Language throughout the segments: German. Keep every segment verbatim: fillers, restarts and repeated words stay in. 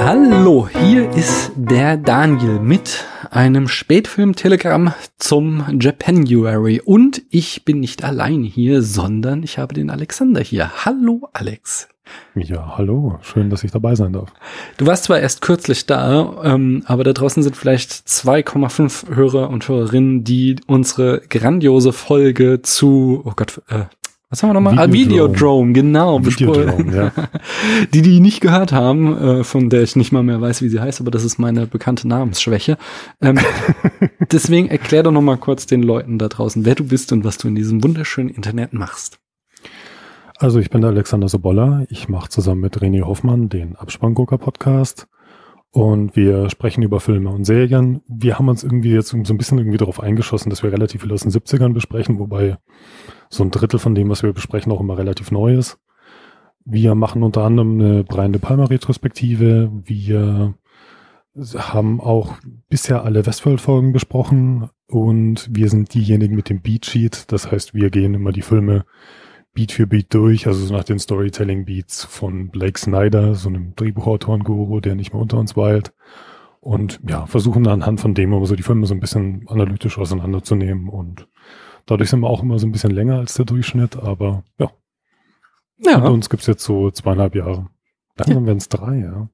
Hallo, hier ist der Daniel mit einem Spätfilm-Telegramm zum Japanuary. Und ich bin nicht allein hier, sondern ich habe den Alexander hier. Hallo, Alex. Ja, hallo. Schön, dass ich dabei sein darf. Du warst zwar erst kürzlich da, ähm, aber da draußen sind vielleicht zwei Komma fünf Hörer und Hörerinnen, die unsere grandiose Folge zu, oh Gott, äh, was haben wir nochmal? Ah, Videodrome, genau. Videodrome, ja. Die, die nicht gehört haben, äh, von der ich nicht mal mehr weiß, wie sie heißt, aber das ist meine bekannte Namensschwäche. Ähm, deswegen erklär doch nochmal kurz den Leuten da draußen, wer du bist und was du in diesem wunderschönen Internet machst. Also ich bin der Alexander Sobolla. Ich mache zusammen mit René Hoffmann den Abspann-Gucker-Podcast. Und wir sprechen über Filme und Serien. Wir haben uns irgendwie jetzt so ein bisschen irgendwie darauf eingeschossen, dass wir relativ viel aus den siebzigern besprechen, wobei so ein Drittel von dem, was wir besprechen, auch immer relativ neu ist. Wir machen unter anderem eine Brian De Palma-Retrospektive. Wir haben auch bisher alle Westworld-Folgen besprochen und wir sind diejenigen mit dem Beat-Sheet. Das heißt, wir gehen immer die Filme Beat für Beat durch, also so nach den Storytelling-Beats von Blake Snyder, so einem Drehbuchautoren-Guru, der nicht mehr unter uns weilt. Und ja, versuchen anhand von dem aber so die Filme so ein bisschen analytisch auseinanderzunehmen. Und dadurch sind wir auch immer so ein bisschen länger als der Durchschnitt, aber ja. Ja. Und uns gibt's jetzt so zweieinhalb Jahre. Langsam ja. werden es drei, ja.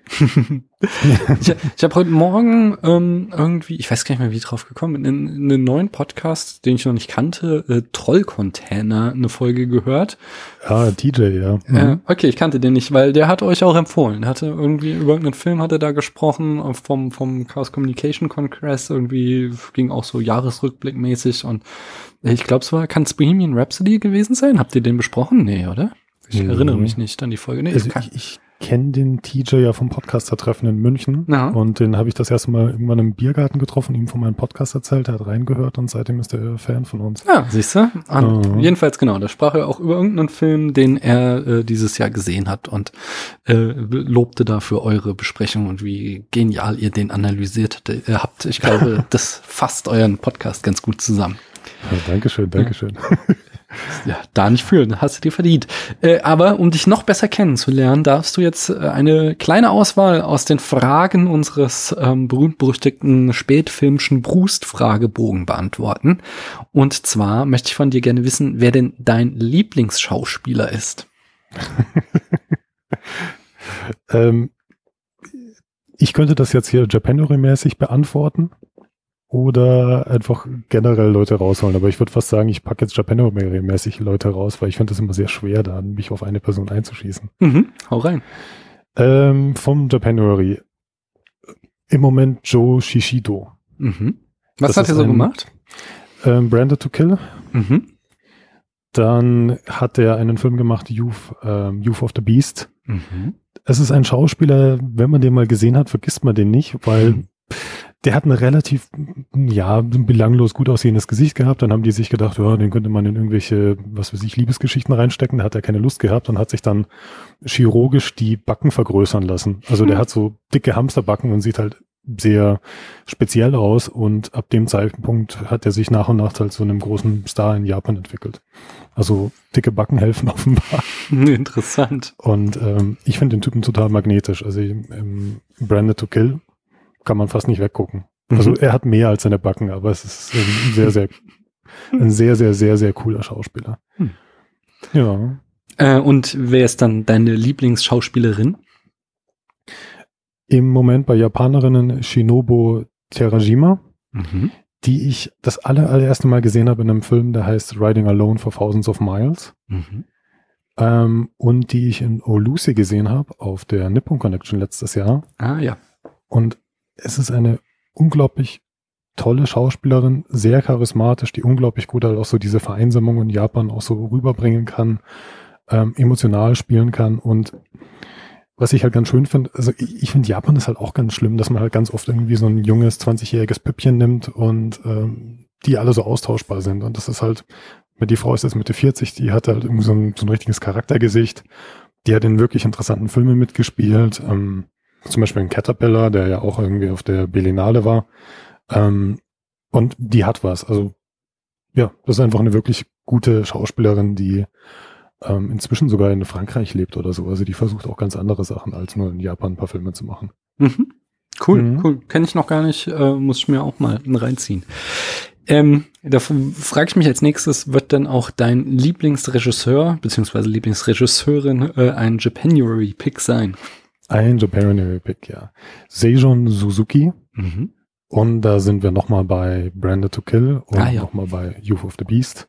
ich ich habe heute Morgen ähm, irgendwie, ich weiß gar nicht mehr, wie ich drauf gekommen bin, in, in einen neuen Podcast, den ich noch nicht kannte, äh, Trollcontainer, eine Folge gehört. Ah, D J, ja. Mhm. Äh, okay, ich kannte den nicht, weil der hat euch auch empfohlen. Er hatte irgendwie über irgendeinen Film hat er da gesprochen, vom vom Chaos Communication Congress, irgendwie ging auch so Jahresrückblickmäßig und ich glaube, es war, kann es Bohemian Rhapsody gewesen sein? Habt ihr den besprochen? Nee, oder? Ich mhm. erinnere mich nicht an die Folge. Nee, also ich, ich kenne den T J ja vom Podcaster-Treffen in München. Ja. Und den habe ich das erste Mal irgendwann im Biergarten getroffen, ihm von meinem Podcast erzählt, er hat reingehört und seitdem ist er Fan von uns. Ja, siehst du? Mhm. Jedenfalls genau, da sprach er auch über irgendeinen Film, den er äh, dieses Jahr gesehen hat und äh, lobte dafür eure Besprechung und wie genial ihr den analysiert äh, habt. Ich glaube, das fasst euren Podcast ganz gut zusammen. Ja, Dankeschön, Dankeschön. Ja, da nicht fühlen, hast du dir verdient. Äh, aber um dich noch besser kennenzulernen, darfst du jetzt äh, eine kleine Auswahl aus den Fragen unseres ähm, berühmt-berüchtigten spätfilmischen Brust-Fragebogen beantworten. Und zwar möchte ich von dir gerne wissen, wer denn dein Lieblingsschauspieler ist. ähm, ich könnte das jetzt hier Japanuary-mäßig beantworten. Oder einfach generell Leute rausholen. Aber ich würde fast sagen, ich packe jetzt Japanuary-mäßig Leute raus, weil ich finde das immer sehr schwer, da mich auf eine Person einzuschießen. Mhm, hau rein. Ähm, vom Japanuary. Im Moment Joe Shishido. Mhm. Was das hat er so ein, gemacht? Ähm, Branded to Kill. Mhm. Dann hat er einen Film gemacht, Youth, ähm, Youth of the Beast. Mhm. Es ist ein Schauspieler, wenn man den mal gesehen hat, vergisst man den nicht, weil mhm. der hat ein relativ, ja, belanglos gut aussehendes Gesicht gehabt. Dann haben die sich gedacht, ja, den könnte man in irgendwelche, was weiß ich, Liebesgeschichten reinstecken. Da hat er keine Lust gehabt und hat sich dann chirurgisch die Backen vergrößern lassen. Also der hat so dicke Hamsterbacken und sieht halt sehr speziell aus. Und ab dem Zeitpunkt hat er sich nach und nach halt zu einem großen Star in Japan entwickelt. Also dicke Backen helfen offenbar. Interessant. Und ähm, ich finde den Typen total magnetisch. Also ähm, Branded to Kill kann man fast nicht weggucken. Also er hat mehr als seine Backen, aber es ist ein sehr, sehr, ein sehr, sehr, sehr, sehr cooler Schauspieler. Hm. Ja. Äh, und wer ist dann deine Lieblingsschauspielerin? Im Moment bei Japanerinnen Shinobu Terajima, mhm. die ich das aller, allererste Mal gesehen habe in einem Film, der heißt Riding Alone for Thousands of Miles. Mhm. Ähm, und die ich in Oh Lucy gesehen habe auf der Nippon Connection letztes Jahr. Ah ja. Und es ist eine unglaublich tolle Schauspielerin, sehr charismatisch, die unglaublich gut halt auch so diese Vereinsamung in Japan auch so rüberbringen kann, ähm, emotional spielen kann. Und was ich halt ganz schön finde, also ich, ich finde Japan ist halt auch ganz schlimm, dass man halt ganz oft irgendwie so ein junges, zwanzigjähriges Püppchen nimmt und ähm, die alle so austauschbar sind. Und das ist halt, die Frau ist jetzt Mitte vierzig, die hat halt irgendwie so ein, so ein richtiges Charaktergesicht. Die hat in wirklich interessanten Filmen mitgespielt, ähm, zum Beispiel in Caterpillar, der ja auch irgendwie auf der Berlinale war. Ähm, und die hat was. Also ja, das ist einfach eine wirklich gute Schauspielerin, die ähm, inzwischen sogar in Frankreich lebt oder so. Also die versucht auch ganz andere Sachen, als nur in Japan ein paar Filme zu machen. Mhm. Cool, Mhm. cool. Kenne ich noch gar nicht, äh, muss ich mir auch mal reinziehen. Ähm, da frage ich mich als nächstes, wird denn auch dein Lieblingsregisseur beziehungsweise Lieblingsregisseurin äh, ein Japanuary-Pick sein? Ein Japanuary-Pick, ja. Seijun Suzuki. Mhm. Und da sind wir nochmal bei Branded to Kill und ah, ja. nochmal bei Youth of the Beast.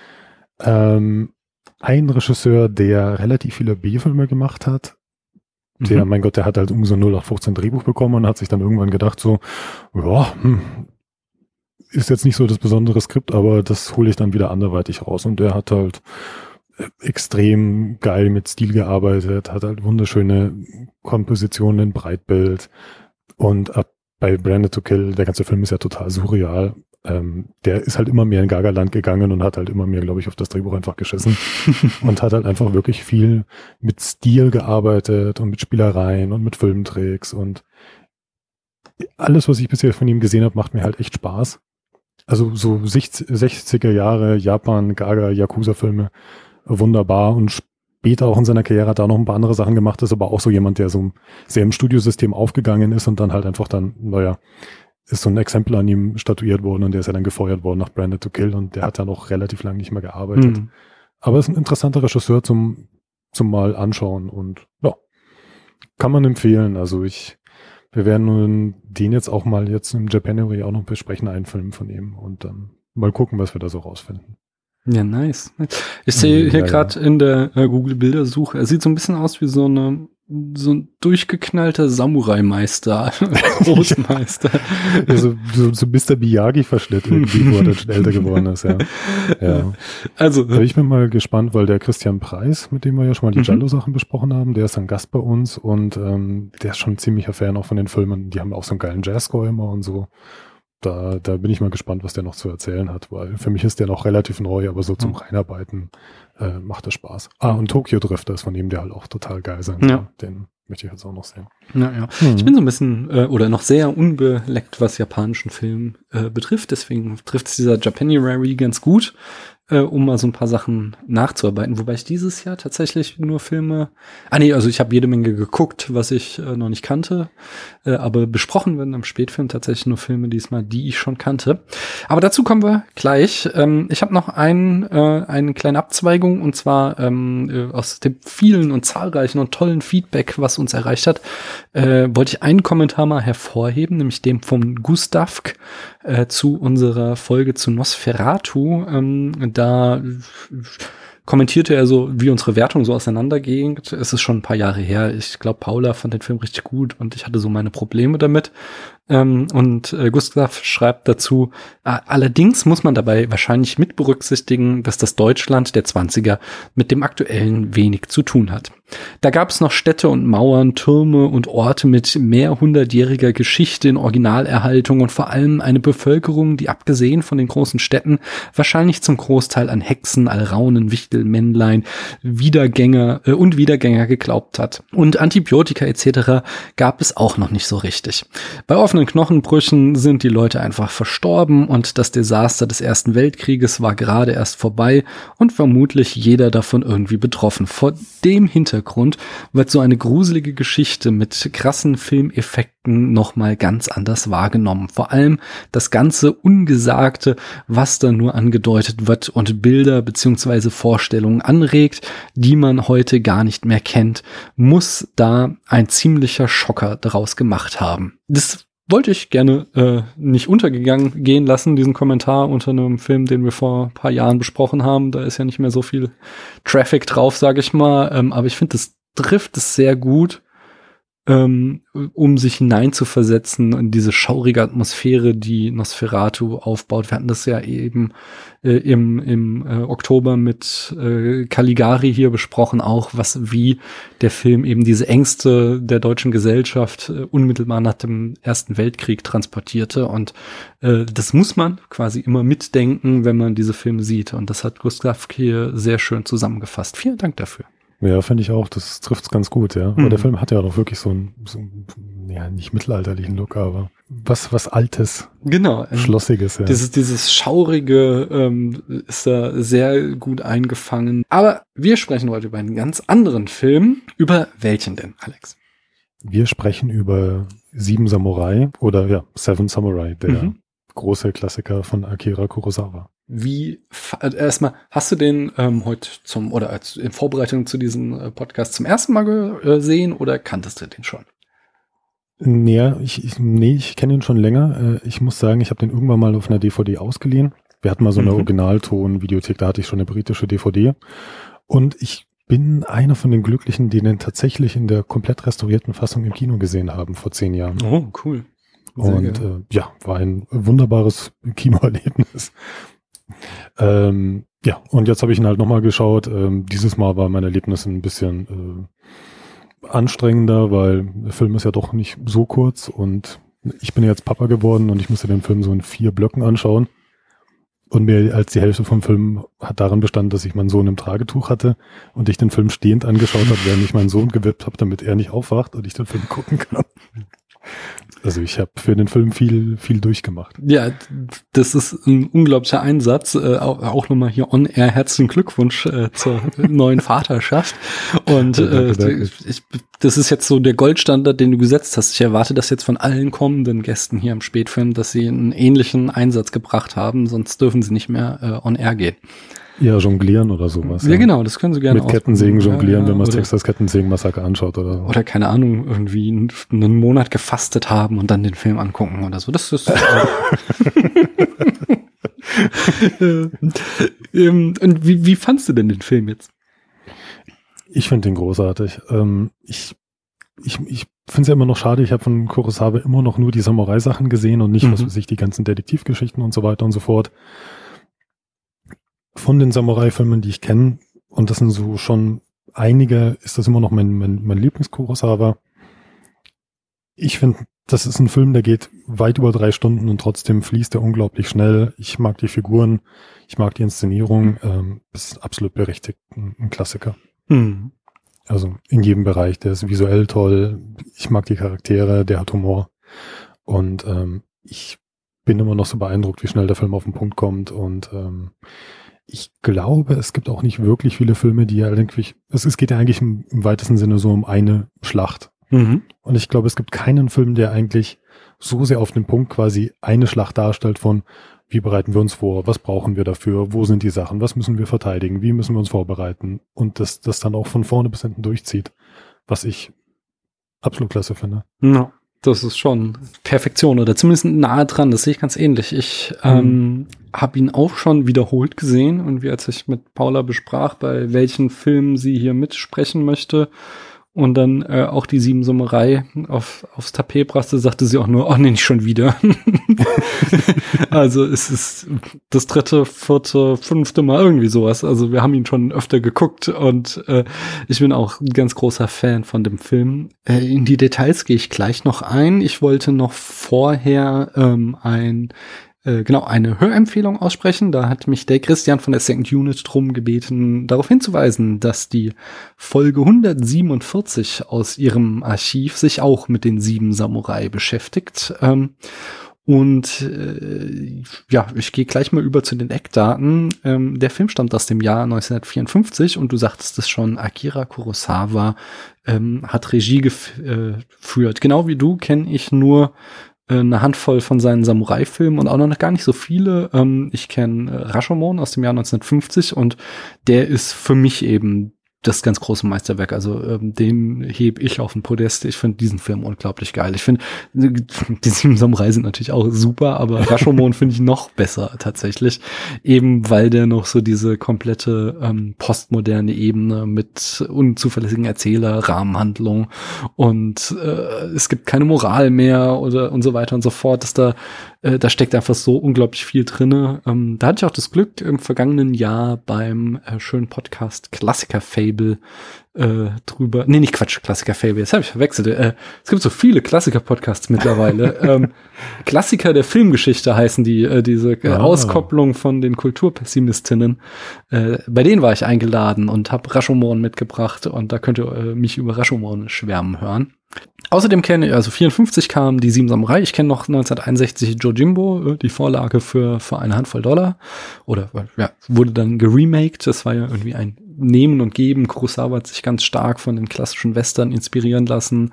Ähm, ein Regisseur, der relativ viele B-Filme gemacht hat. Der, Mhm. mein Gott, der hat halt irgendwie so ein null acht fünfzehn Drehbuch bekommen und hat sich dann irgendwann gedacht so, ja, hm, ist jetzt nicht so das besondere Skript, aber das hole ich dann wieder anderweitig raus. Und der hat halt extrem geil mit Stil gearbeitet, hat halt wunderschöne Kompositionen in Breitbild. Und ab bei Branded to Kill, der ganze Film ist ja total surreal. Ähm, der ist halt immer mehr in Gaga-Land gegangen und hat halt immer mehr, glaube ich, auf das Drehbuch einfach geschissen. Und hat halt einfach wirklich viel mit Stil gearbeitet und mit Spielereien und mit Filmtricks. Und alles, was ich bisher von ihm gesehen habe, macht mir halt echt Spaß. Also so sechziger Jahre Japan, Gaga, Yakuza-Filme, wunderbar. Und später auch in seiner Karriere hat er noch ein paar andere Sachen gemacht, ist aber auch so jemand, der so sehr im Studiosystem aufgegangen ist und dann halt einfach dann, naja, ist so ein Exempel an ihm statuiert worden und der ist ja dann gefeuert worden nach Branded to Kill und der hat dann auch relativ lange nicht mehr gearbeitet. Mhm. Aber ist ein interessanter Regisseur zum, zum mal anschauen und ja, kann man empfehlen. Also ich, wir werden nun den jetzt auch mal jetzt im Japanuary auch noch besprechen, einen Film von ihm und dann mal gucken, was wir da so rausfinden. Ja, nice. Ich sehe Ja, hier ja. gerade in der äh, Google-Bildersuche, er sieht so ein bisschen aus wie so eine so ein durchgeknallter Samurai-Meister, Großmeister. Ja, so, so, so Mister Miyagi-Verschnitt irgendwie, wo er dann schon älter geworden ist, ja. ja. Also, Aber ich bin mal gespannt, weil der Christian Preis, mit dem wir ja schon mal die Mhm. Giallo-Sachen besprochen haben, der ist ein Gast bei uns und ähm, der ist schon ein ziemlicher Fan auch von den Filmen. Die haben auch so einen geilen Jazzscore immer und so. Da, da bin ich mal gespannt, was der noch zu erzählen hat, weil für mich ist der noch relativ neu, aber so zum Mhm. Reinarbeiten äh, macht das Spaß. Ah, und Tokyo Drift, das ist von ihm, der halt auch total geil sein Ja. soll. Den möchte ich jetzt auch noch sehen. ja, ja. Mhm. Ich bin so ein bisschen äh, oder noch sehr unbeleckt, was japanischen Film äh, betrifft. Deswegen trifft es dieser Japanuary ganz gut, äh, um mal so ein paar Sachen nachzuarbeiten. Wobei ich dieses Jahr tatsächlich nur Filme, ah nee, also ich habe jede Menge geguckt, was ich äh, noch nicht kannte, äh, aber besprochen werden im Spätfilm tatsächlich nur Filme diesmal, die ich schon kannte. Aber dazu kommen wir gleich. Ähm, ich habe noch ein, äh, eine kleine Abzweigung und zwar ähm, äh, aus dem vielen und zahlreichen und tollen Feedback, was uns erreicht hat, äh, wollte ich einen Kommentar mal hervorheben, nämlich dem von Gustav äh, zu unserer Folge zu Nosferatu. Ähm, da äh, kommentierte er so, wie unsere Wertung so auseinanderging. Es ist schon ein paar Jahre her. Ich glaube, Paula fand den Film richtig gut und ich hatte so meine Probleme damit. Ähm, und äh, Gustav schreibt dazu, äh, allerdings muss man dabei wahrscheinlich mit berücksichtigen, dass das Deutschland der zwanziger mit dem aktuellen wenig zu tun hat. Da gab es noch Städte und Mauern, Türme und Orte mit mehrhundertjähriger Geschichte in Originalerhaltung und vor allem eine Bevölkerung, die abgesehen von den großen Städten wahrscheinlich zum Großteil an Hexen, Alraunen, Wichtel, Männlein, Wiedergänger äh, und Wiedergänger geglaubt hat. Und Antibiotika et cetera gab es auch noch nicht so richtig. Bei offenen Knochenbrüchen sind die Leute einfach verstorben und das Desaster des Ersten Weltkrieges war gerade erst vorbei und vermutlich jeder davon irgendwie betroffen. Vor dem Hintergrund wird so eine gruselige Geschichte mit krassen Filmeffekten nochmal ganz anders wahrgenommen. Vor allem das ganze Ungesagte, was da nur angedeutet wird und Bilder beziehungsweise Vorstellungen anregt, die man heute gar nicht mehr kennt, muss da ein ziemlicher Schocker daraus gemacht haben. Das wollte ich gerne äh, nicht untergegangen gehen lassen, diesen Kommentar unter einem Film, den wir vor ein paar Jahren besprochen haben. Da ist ja nicht mehr so viel Traffic drauf, sage ich mal. Ähm, aber ich finde, das trifft es sehr gut, ähm, um sich hineinzuversetzen in diese schaurige Atmosphäre, die Nosferatu aufbaut. Wir hatten das ja eben äh, im, im äh, Oktober mit äh, Caligari hier besprochen, auch was wie der Film eben diese Ängste der deutschen Gesellschaft äh, unmittelbar nach dem Ersten Weltkrieg transportierte. Und äh, das muss man quasi immer mitdenken, wenn man diese Filme sieht. Und das hat Gustav hier sehr schön zusammengefasst. Vielen Dank dafür. Ja, finde ich auch, das trifft's ganz gut, ja. Mhm. Aber der Film hat ja doch wirklich so ein, so ein ja, nicht mittelalterlichen Look, aber was, was Altes. Genau. Schlossiges, ja. Dieses, dieses Schaurige ähm, ist da sehr gut eingefangen. Aber wir sprechen heute über einen ganz anderen Film. Über welchen denn, Alex? Wir sprechen über Sieben Samurai oder ja, Seven Samurai, der mhm. große Klassiker von Akira Kurosawa. Wie, äh, erstmal, hast du den ähm, heute zum, oder als in Vorbereitung zu diesem äh, Podcast zum ersten Mal gesehen oder kanntest du den schon? Nee, ich, ich, nee, ich kenne ihn schon länger. Ich muss sagen, ich habe den irgendwann mal auf einer D V D ausgeliehen. Wir hatten mal so eine mhm. Originalton-Videothek, da hatte ich schon eine britische D V D. Und ich bin einer von den Glücklichen, die den tatsächlich in der komplett restaurierten Fassung im Kino gesehen haben vor zehn Jahren. Oh, cool. Sehr Und äh, ja, war ein wunderbares Kinoerlebnis. Ähm, ja, und jetzt habe ich ihn halt nochmal geschaut. Ähm, dieses Mal war mein Erlebnis ein bisschen äh, anstrengender, weil der Film ist ja doch nicht so kurz und ich bin jetzt Papa geworden und ich musste den Film so in vier Blöcken anschauen. Und mir als die Hälfte vom Film hat daran bestanden, dass ich meinen Sohn im Tragetuch hatte und ich den Film stehend angeschaut habe, während ich meinen Sohn gewippt habe, damit er nicht aufwacht und ich den Film gucken kann. Also ich habe für den Film viel, viel durchgemacht. Ja, das ist ein unglaublicher Einsatz. Äh, auch auch nochmal hier on air herzlichen Glückwunsch äh, zur neuen Vaterschaft. Und äh, danke, danke. Ich, das ist jetzt so der Goldstandard, den du gesetzt hast. Ich erwarte das jetzt von allen kommenden Gästen hier im Spätfilm, dass sie einen ähnlichen Einsatz gebracht haben, sonst dürfen sie nicht mehr äh, on air gehen. Ja, jonglieren oder sowas. Ja, ja, genau, das können sie gerne mit Kettensägen jonglieren, ja, ja, wenn man das Texas Kettensägen-Massaker anschaut oder so. Oder keine Ahnung, irgendwie einen Monat gefastet haben und dann den Film angucken oder so. Das ist ähm, und wie, wie fandst du denn den Film jetzt? Ich finde den großartig. Ähm, ich ich, ich finde es ja immer noch schade, ich habe von Kurosawa immer noch nur die Samurai-Sachen gesehen und nicht, mhm. was weiß ich, die ganzen Detektivgeschichten und so weiter und so fort. Von den Samurai-Filmen, die ich kenne, und das sind so schon einige, ist das immer noch mein, mein, mein Lieblings-Kurosawa. Ich finde, das ist ein Film, der geht weit über drei Stunden und trotzdem fließt er unglaublich schnell. Ich mag die Figuren, ich mag die Inszenierung, ähm, ist absolut berechtigt, ein, ein Klassiker. Mhm. Also in jedem Bereich, der ist visuell toll, ich mag die Charaktere, der hat Humor und ähm, ich bin immer noch so beeindruckt, wie schnell der Film auf den Punkt kommt und ähm, ich glaube, es gibt auch nicht wirklich viele Filme, die ja eigentlich, es, es geht ja eigentlich im, im weitesten Sinne so um eine Schlacht. Mhm. Und ich glaube, es gibt keinen Film, der eigentlich so sehr auf den Punkt quasi eine Schlacht darstellt von, wie bereiten wir uns vor, was brauchen wir dafür, wo sind die Sachen, was müssen wir verteidigen, wie müssen wir uns vorbereiten und das, das dann auch von vorne bis hinten durchzieht, was ich absolut klasse finde. Ja. Das ist schon Perfektion oder zumindest nahe dran, das sehe ich ganz ähnlich. Ich ähm, mhm. habe ihn auch schon wiederholt gesehen und wie als ich mit Paula besprach, bei welchen Filmen sie hier mitsprechen möchte und dann äh, auch die Sieben Samurai auf, aufs Tapet brachte, sagte sie auch nur, oh nee, nicht schon wieder. Also es ist das dritte, vierte, fünfte Mal irgendwie sowas. Also wir haben ihn schon öfter geguckt und äh, ich bin auch ein ganz großer Fan von dem Film. Äh, in die Details gehe ich gleich noch ein. Ich wollte noch vorher ähm, ein äh, genau eine Hörempfehlung aussprechen. Da hat mich der Christian von der Second Unit drum gebeten, darauf hinzuweisen, dass die Folge hundertsiebenundvierzig aus ihrem Archiv sich auch mit den Sieben Samurai beschäftigt. Ähm, Und äh, ja, ich gehe gleich mal über zu den Eckdaten. Ähm, der Film stammt aus dem Jahr neunzehnhundertvierundfünfzig und du sagtest es schon, Akira Kurosawa ähm, hat Regie geführt. Genau wie du kenne ich nur äh, eine Handvoll von seinen Samurai-Filmen und auch noch gar nicht so viele. Ähm, ich kenne äh, Rashomon aus dem Jahr neunzehnhundertfünfzig und der ist für mich eben das ganz große Meisterwerk, also ähm, den heb ich auf den Podest. Ich finde diesen Film unglaublich geil. Ich finde, die Sieben Samurai sind natürlich auch super, aber Rashomon finde ich noch besser tatsächlich, eben weil der noch so diese komplette ähm, postmoderne Ebene mit unzuverlässigen Erzähler, Rahmenhandlung und äh, es gibt keine Moral mehr oder und so weiter und so fort, dass da äh, da steckt einfach so unglaublich viel drinne. Ähm, da hatte ich auch das Glück, im vergangenen Jahr beim äh, schönen Podcast Klassiker Fable äh, drüber. Nee, nicht Quatsch, Klassiker-Fable, das habe ich verwechselt. Äh, es gibt so viele Klassiker-Podcasts mittlerweile. ähm, Klassiker der Filmgeschichte heißen die, äh, diese äh, Ah. Auskopplung von den Kulturpessimistinnen. Äh, bei denen war ich eingeladen und habe Rashomon mitgebracht und da könnt ihr äh, mich über Rashomon schwärmen hören. Außerdem kenne ich, also vierundfünfzig kam die Sieben Samurai. Ich kenne noch neunzehnhunderteinundsechzig Jojimbo, die Vorlage für, für eine Handvoll Dollar. Oder, ja, wurde dann geremaked. Das war ja irgendwie ein Nehmen und Geben. Kurosawa hat sich ganz stark von den klassischen Western inspirieren lassen.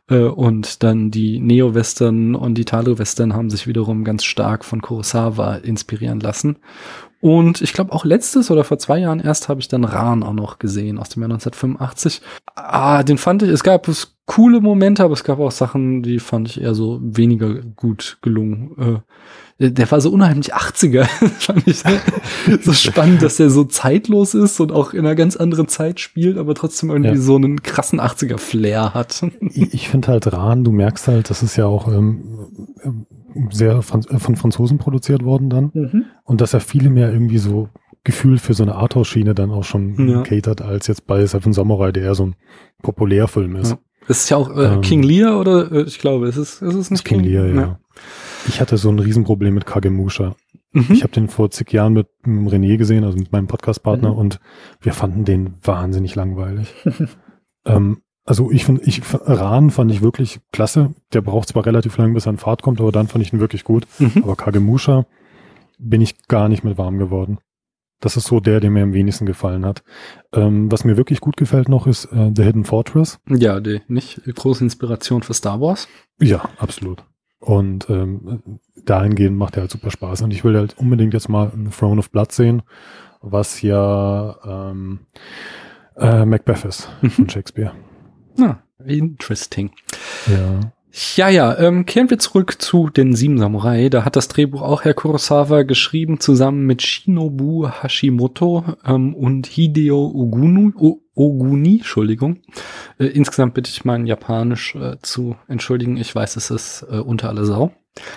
Und dann die Neo-Western und die Talo-Western haben sich wiederum ganz stark von Kurosawa inspirieren lassen. Und ich glaube auch letztes oder vor zwei Jahren erst habe ich dann Ran auch noch gesehen aus dem Jahr neunzehnhundertfünfundachtzig. Ah, den fand ich, es gab es coole Momente, aber es gab auch Sachen, die fand ich eher so weniger gut gelungen. Äh, der war so unheimlich achtziger. Fand ich so spannend, dass der so zeitlos ist und auch in einer ganz anderen Zeit spielt, aber trotzdem irgendwie ja. so einen krassen achtziger-Flair hat. Ich, ich finde halt Ran, du merkst halt, das ist ja auch ähm, sehr Franz- von Franzosen produziert worden dann. Mhm. Und dass er viele mehr irgendwie so Gefühl für so eine Arthouse-Schiene dann auch schon ja. catert, als jetzt bei Seven Samurai, der eher so ein Populärfilm ist. Ja. Das ist ja auch äh, ähm, King Lear, oder? Äh, ich glaube, es ist, es ist nicht King, King Lear, ja. ja. Ich hatte so ein Riesenproblem mit Kagemusha. Mhm. Ich habe den vor zig Jahren mit, mit René gesehen, also mit meinem Podcast-Partner, mhm. und wir fanden den wahnsinnig langweilig. ähm, also ich finde, ich, Ran fand ich wirklich klasse. Der braucht zwar relativ lang, bis er in Fahrt kommt, aber dann fand ich ihn wirklich gut. Mhm. Aber Kagemusha bin ich gar nicht mit warm geworden. Das ist so der, der mir am wenigsten gefallen hat. Ähm, was mir wirklich gut gefällt noch, ist äh, The Hidden Fortress. Ja, die nicht große Inspiration für Star Wars. Ja, absolut. Und ähm, dahingehend macht er halt super Spaß. Und ich will halt unbedingt jetzt mal Throne of Blood sehen, was ja ähm, äh, Macbeth ist von Shakespeare. Ah, interesting. Ja. Ja, ja, ähm, kehren wir zurück zu den Sieben Samurai. Da hat das Drehbuch auch Herr Kurosawa geschrieben, zusammen mit Shinobu Hashimoto ähm, und Hideo Ogunu, o, Oguni, Entschuldigung. Äh, insgesamt bitte ich mein Japanisch äh, zu entschuldigen. Ich weiß, es ist äh, unter aller Sau.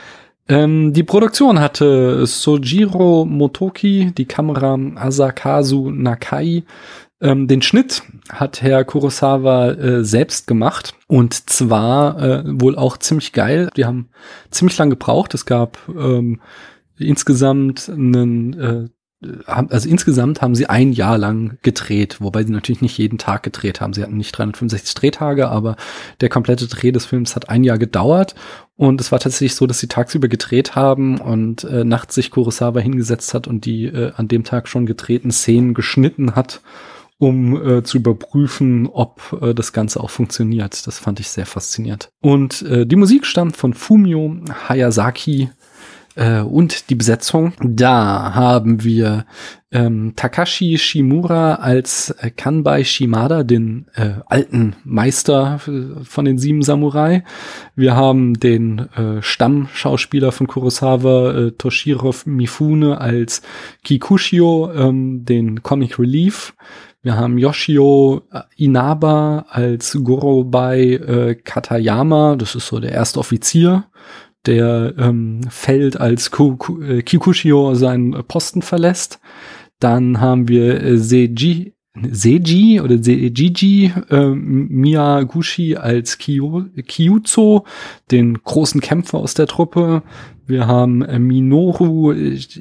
Ähm, die Produktion hatte Sojiro Motoki, die Kamera Asakazu Nakai. Ähm, den Schnitt hat Herr Kurosawa äh, selbst gemacht und zwar äh, wohl auch ziemlich geil. Die haben ziemlich lang gebraucht. Es gab ähm, insgesamt einen, äh, also insgesamt haben sie ein Jahr lang gedreht, wobei sie natürlich nicht jeden Tag gedreht haben. Sie hatten nicht dreihundertfünfundsechzig Drehtage, aber der komplette Dreh des Films hat ein Jahr gedauert. Und es war tatsächlich so, dass sie tagsüber gedreht haben und äh, nachts sich Kurosawa hingesetzt hat und die äh, an dem Tag schon gedrehten Szenen geschnitten hat, um äh, zu überprüfen, ob äh, das Ganze auch funktioniert. Das fand ich sehr faszinierend. Und äh, die Musik stammt von Fumio Hayasaki äh, und die Besetzung. Da haben wir ähm, Takashi Shimura als äh, Kanbai Shimada, den äh, alten Meister äh, von den Sieben Samurai. Wir haben den äh, Stammschauspieler von Kurosawa, äh, Toshiro Mifune, als Kikushio, ähm, den Comic Relief. Wir haben Yoshio Inaba als Gorobei äh, Katayama, das ist so der erste Offizier, der ähm, fällt, als Ku- Ku- äh, Kikushio seinen Posten verlässt. Dann haben wir äh, Seiji, Seiji oder Seijiji äh, Miyaguchi als Kyu, Kyuzo, den großen Kämpfer aus der Truppe. Wir haben äh, Minoru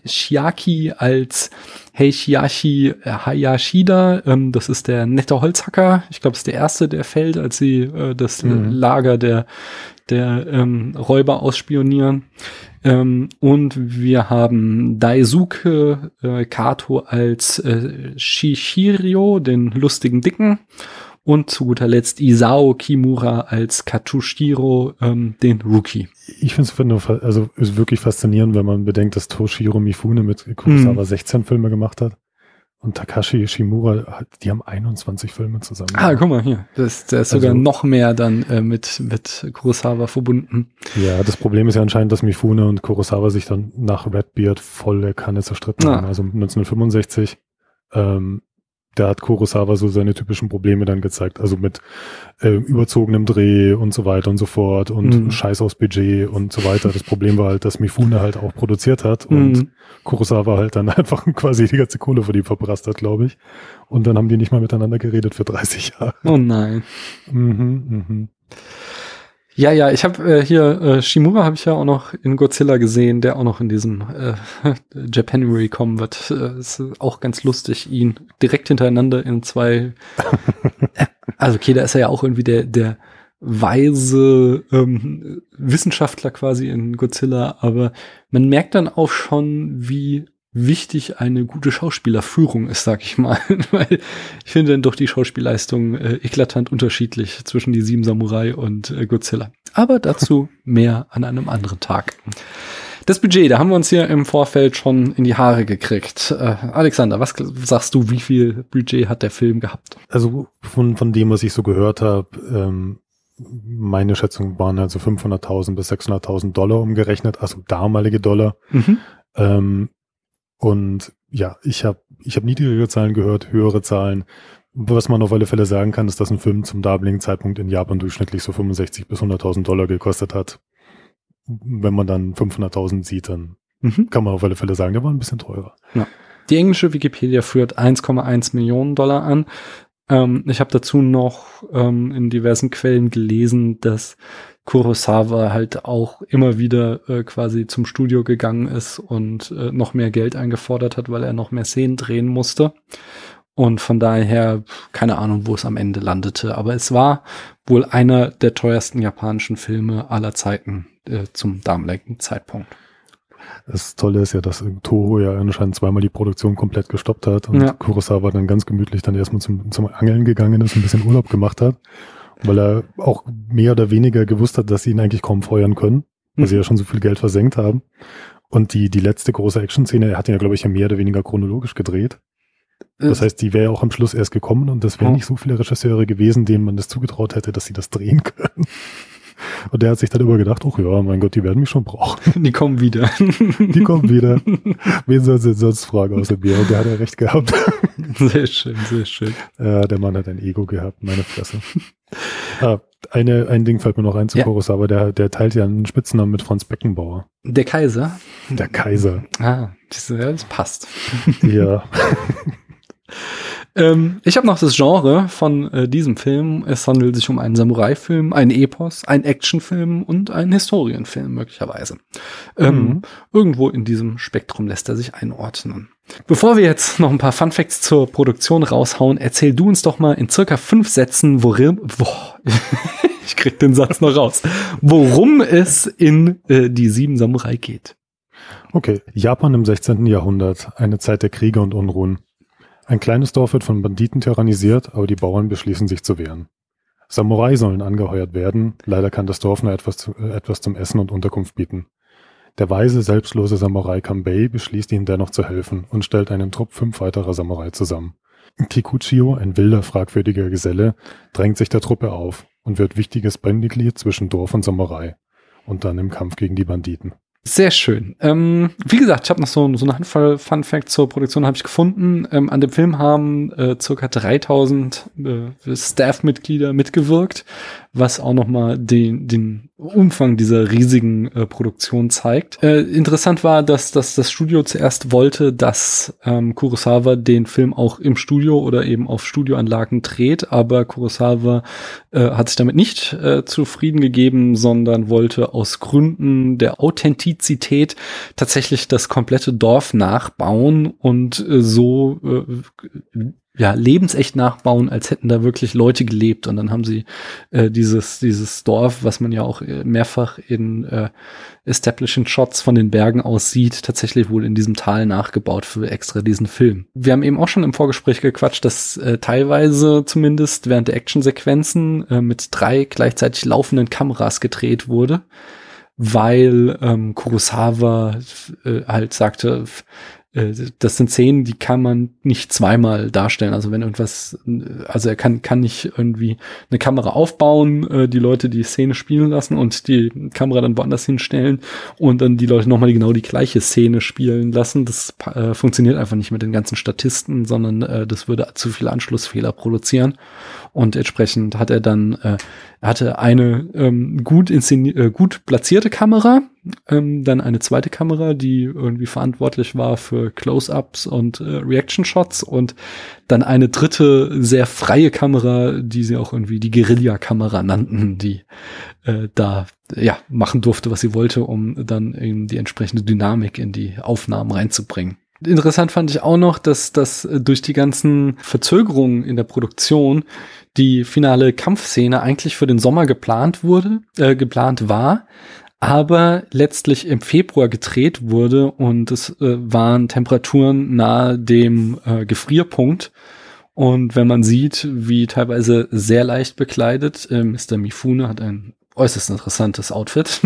Shiaki als Heishiyashi Hayashida. Ähm, das ist der nette Holzhacker. Ich glaube, es ist der erste, der fällt, als sie äh, das mhm. Lager der der ähm, Räuber ausspionieren. Ähm, und wir haben Daisuke äh, Kato als äh, Shishirio, den lustigen Dicken. Und zu guter Letzt Isao Kimura als Katsushiro, ähm, den Rookie. Ich finde es also ist wirklich faszinierend, wenn man bedenkt, dass Toshiro Mifune mit Kurosawa hm. sechzehn Filme gemacht hat. Und Takashi Shimura, die haben einundzwanzig Filme zusammen. Ah, guck mal hier. Das, der ist also, sogar noch mehr dann äh, mit, mit Kurosawa verbunden. Ja, das Problem ist ja anscheinend, dass Mifune und Kurosawa sich dann nach Redbeard volle Kanne zerstritten ah. haben. Also neunzehnhundertfünfundsechzig. Ähm, da hat Kurosawa so seine typischen Probleme dann gezeigt. Also mit äh, überzogenem Dreh und so weiter und so fort und mhm. Scheiß aus Budget und so weiter. Das Problem war halt, dass Mifune halt auch produziert hat und mhm. Kurosawa halt dann einfach quasi die ganze Kohle für die verprasst hat, glaube ich. Und dann haben die nicht mal miteinander geredet für dreißig Jahre. Oh nein. Mhm, mhm. Ja, ja, ich habe äh, hier äh, Shimura habe ich ja auch noch in Godzilla gesehen, der auch noch in diesem äh, Japanuary kommen wird. Äh, ist auch ganz lustig, ihn direkt hintereinander in zwei. äh, also okay, da ist er ja auch irgendwie der der weise ähm, Wissenschaftler quasi in Godzilla, aber man merkt dann auch schon, wie wichtig eine gute Schauspielerführung ist, sag ich mal. Weil ich finde dann doch die Schauspielleistung äh, eklatant unterschiedlich zwischen die Sieben Samurai und äh, Godzilla. Aber dazu mehr an einem anderen Tag. Das Budget, da haben wir uns hier im Vorfeld schon in die Haare gekriegt. Äh, Alexander, was sagst du, wie viel Budget hat der Film gehabt? Also von, von dem, was ich so gehört habe, ähm, meine Schätzungen waren also fünfhunderttausend bis sechshunderttausend Dollar umgerechnet, also damalige Dollar. Mhm. Ähm, Und ja, ich habe ich hab niedrigere Zahlen gehört, höhere Zahlen. Was man auf alle Fälle sagen kann, ist, dass ein Film zum damaligen Zeitpunkt in Japan durchschnittlich so fünfundsechzig bis hunderttausend Dollar gekostet hat. Wenn man dann fünfhunderttausend sieht, dann mhm. kann man auf alle Fälle sagen, der war ein bisschen teurer. Ja. Die englische Wikipedia führt eins Komma eins Millionen Dollar an. Ähm, ich habe dazu noch ähm, in diversen Quellen gelesen, dass Kurosawa halt auch immer wieder äh, quasi zum Studio gegangen ist und äh, noch mehr Geld eingefordert hat, weil er noch mehr Szenen drehen musste. Und von daher, keine Ahnung, wo es am Ende landete. Aber es war wohl einer der teuersten japanischen Filme aller Zeiten äh, zum damaligen Zeitpunkt. Das Tolle ist ja, dass Toho ja anscheinend zweimal die Produktion komplett gestoppt hat und ja. Kurosawa dann ganz gemütlich dann erstmal zum, zum Angeln gegangen ist, ein bisschen Urlaub gemacht hat. Weil er auch mehr oder weniger gewusst hat, dass sie ihn eigentlich kaum feuern können, weil mhm. sie ja schon so viel Geld versenkt haben. Und die die letzte große Action-Szene, er hat ihn ja, glaube ich, mehr oder weniger chronologisch gedreht. Das heißt, die wäre auch am Schluss erst gekommen und das wären oh. nicht so viele Regisseure gewesen, denen man das zugetraut hätte, dass sie das drehen können. Und der hat sich dann immer gedacht, oh ja, mein Gott, die werden mich schon brauchen. Die kommen wieder. Die kommen wieder. Wen soll sie sonst fragen außer mir? Und der hat ja recht gehabt. Sehr schön, sehr schön. Ja, der Mann hat ein Ego gehabt, meine Fresse. Ah, eine, ein Ding fällt mir noch ein zu ja. Kurosawa, der, der teilt ja einen Spitznamen mit Franz Beckenbauer. Der Kaiser? Der Kaiser. Ah, das passt. Ja. ähm, ich habe noch das Genre von äh, diesem Film. Es handelt sich um einen Samurai-Film, einen Epos, einen Actionfilm und einen Historienfilm möglicherweise. Ähm, mhm. Irgendwo in diesem Spektrum lässt er sich einordnen. Bevor wir jetzt noch ein paar Funfacts zur Produktion raushauen, erzähl du uns doch mal in circa fünf Sätzen, worin, wo, ich krieg den Satz noch raus, worum es in äh, die Sieben Samurai geht. Okay, Japan im sechzehnten Jahrhundert, eine Zeit der Kriege und Unruhen. Ein kleines Dorf wird von Banditen tyrannisiert, aber die Bauern beschließen sich zu wehren. Samurai sollen angeheuert werden, leider kann das Dorf nur etwas, zu, äh, etwas zum Essen und Unterkunft bieten. Der weise, selbstlose Samurai Kanbei beschließt ihnen dennoch zu helfen und stellt einen Trupp fünf weiterer Samurai zusammen. Kikuchio, ein wilder, fragwürdiger Geselle, drängt sich der Truppe auf und wird wichtiges Bandmitglied zwischen Dorf und Samurai und dann im Kampf gegen die Banditen. Sehr schön. Ähm, wie gesagt, ich habe noch so, so eine Handvoll Fun Facts zur Produktion habe ich gefunden. Ähm, an dem Film haben äh, circa dreitausend äh, Staff-Mitglieder mitgewirkt, was auch nochmal den, den Umfang dieser riesigen äh, Produktion zeigt. Äh, interessant war, dass, dass das Studio zuerst wollte, dass ähm, Kurosawa den Film auch im Studio oder eben auf Studioanlagen dreht, aber Kurosawa äh, hat sich damit nicht äh, zufrieden gegeben, sondern wollte aus Gründen der Authentizität tatsächlich das komplette Dorf nachbauen und äh, so äh, ja, lebensecht nachbauen, als hätten da wirklich Leute gelebt. Und dann haben sie äh, dieses dieses Dorf, was man ja auch mehrfach in äh, Establishing Shots von den Bergen aus sieht, tatsächlich wohl in diesem Tal nachgebaut für extra diesen Film. Wir haben eben auch schon im Vorgespräch gequatscht, dass äh, teilweise zumindest während der Actionsequenzen äh, mit drei gleichzeitig laufenden Kameras gedreht wurde, weil ähm, Kurosawa äh, halt sagte, äh, das sind Szenen, die kann man nicht zweimal darstellen. Also wenn irgendwas, also er kann kann nicht irgendwie eine Kamera aufbauen, äh, die Leute die Szene spielen lassen und die Kamera dann woanders hinstellen und dann die Leute nochmal genau die gleiche Szene spielen lassen. Das äh, funktioniert einfach nicht mit den ganzen Statisten, sondern äh, das würde zu viele Anschlussfehler produzieren. Und entsprechend hat er dann, äh, er hatte eine ähm, gut inszeni- äh, gut platzierte Kamera, ähm, dann eine zweite Kamera, die irgendwie verantwortlich war für Close-ups und äh, Reaction-Shots und dann eine dritte, sehr freie Kamera, die sie auch irgendwie die Guerilla-Kamera nannten, die äh, da ja machen durfte, was sie wollte, um dann eben die entsprechende Dynamik in die Aufnahmen reinzubringen. Interessant fand ich auch noch, dass dass durch die ganzen Verzögerungen in der Produktion die finale Kampfszene eigentlich für den Sommer geplant wurde, äh, geplant war, aber letztlich im Februar gedreht wurde und es äh, waren Temperaturen nahe dem äh, Gefrierpunkt. Und wenn man sieht, wie teilweise sehr leicht bekleidet, äh, Mister Mifune hat ein äußerst interessantes Outfit.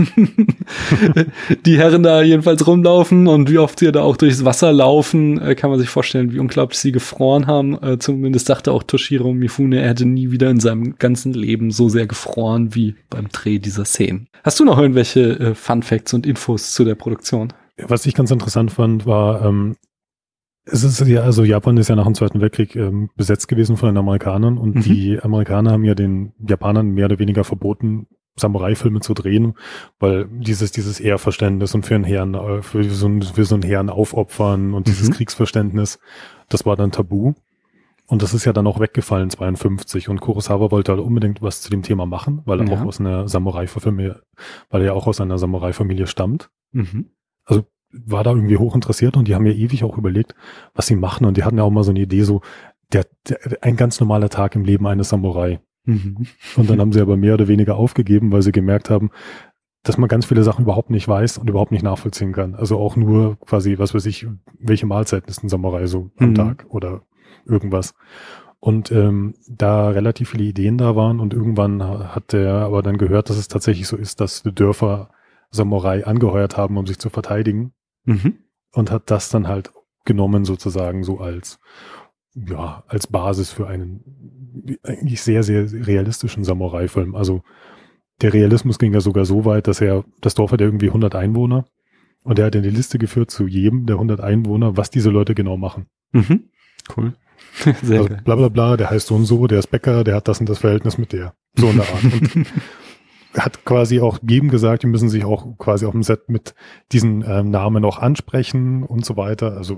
Die Herren da jedenfalls rumlaufen und wie oft sie da auch durchs Wasser laufen, äh, kann man sich vorstellen, wie unglaublich sie gefroren haben. Äh, zumindest dachte auch Toshiro Mifune, er hätte nie wieder in seinem ganzen Leben so sehr gefroren wie beim Dreh dieser Szenen. Hast du noch irgendwelche äh, Fun Facts und Infos zu der Produktion? Was ich ganz interessant fand, war, ähm, es ist ja, also Japan ist ja nach dem Zweiten Weltkrieg ähm, besetzt gewesen von den Amerikanern und mhm. die Amerikaner haben ja den Japanern mehr oder weniger verboten, Samurai-Filme zu drehen, weil dieses, dieses Ehrverständnis und für einen Herrn, für so einen, für so einen Herrn aufopfern und dieses mhm. Kriegsverständnis, das war dann tabu. Und das ist ja dann auch weggefallen, zweiundfünfzig. Und Kurosawa wollte halt unbedingt was zu dem Thema machen, weil er ja. auch aus einer Samurai-Familie, weil er ja auch aus einer Samurai-Familie stammt. Mhm. Also war da irgendwie hochinteressiert und die haben ja ewig auch überlegt, was sie machen. Und die hatten ja auch mal so eine Idee, so der, der ein ganz normaler Tag im Leben eines Samurai. Mhm. Und dann haben sie aber mehr oder weniger aufgegeben, weil sie gemerkt haben, dass man ganz viele Sachen überhaupt nicht weiß und überhaupt nicht nachvollziehen kann. Also auch nur quasi, was weiß ich, welche Mahlzeiten ist ein Samurai so am mhm. Tag oder irgendwas. Und ähm, da relativ viele Ideen da waren und irgendwann hat er aber dann gehört, dass es tatsächlich so ist, dass die Dörfer Samurai angeheuert haben, um sich zu verteidigen. Mhm. Und hat das dann halt genommen sozusagen so als, ja, als Basis für einen eigentlich sehr, sehr realistischen Samurai-Film. Also der Realismus ging ja sogar so weit, dass er, das Dorf hat irgendwie hundert Einwohner und er hat eine Liste geführt zu jedem der hundert Einwohner, was diese Leute genau machen. Mhm. Cool. Sehr also bla bla bla, der heißt so und so, der ist Bäcker, der hat das und das Verhältnis mit der. So in der Art. Und hat quasi auch jedem gesagt, die müssen sich auch quasi auf dem Set mit diesen äh, Namen auch ansprechen und so weiter. Also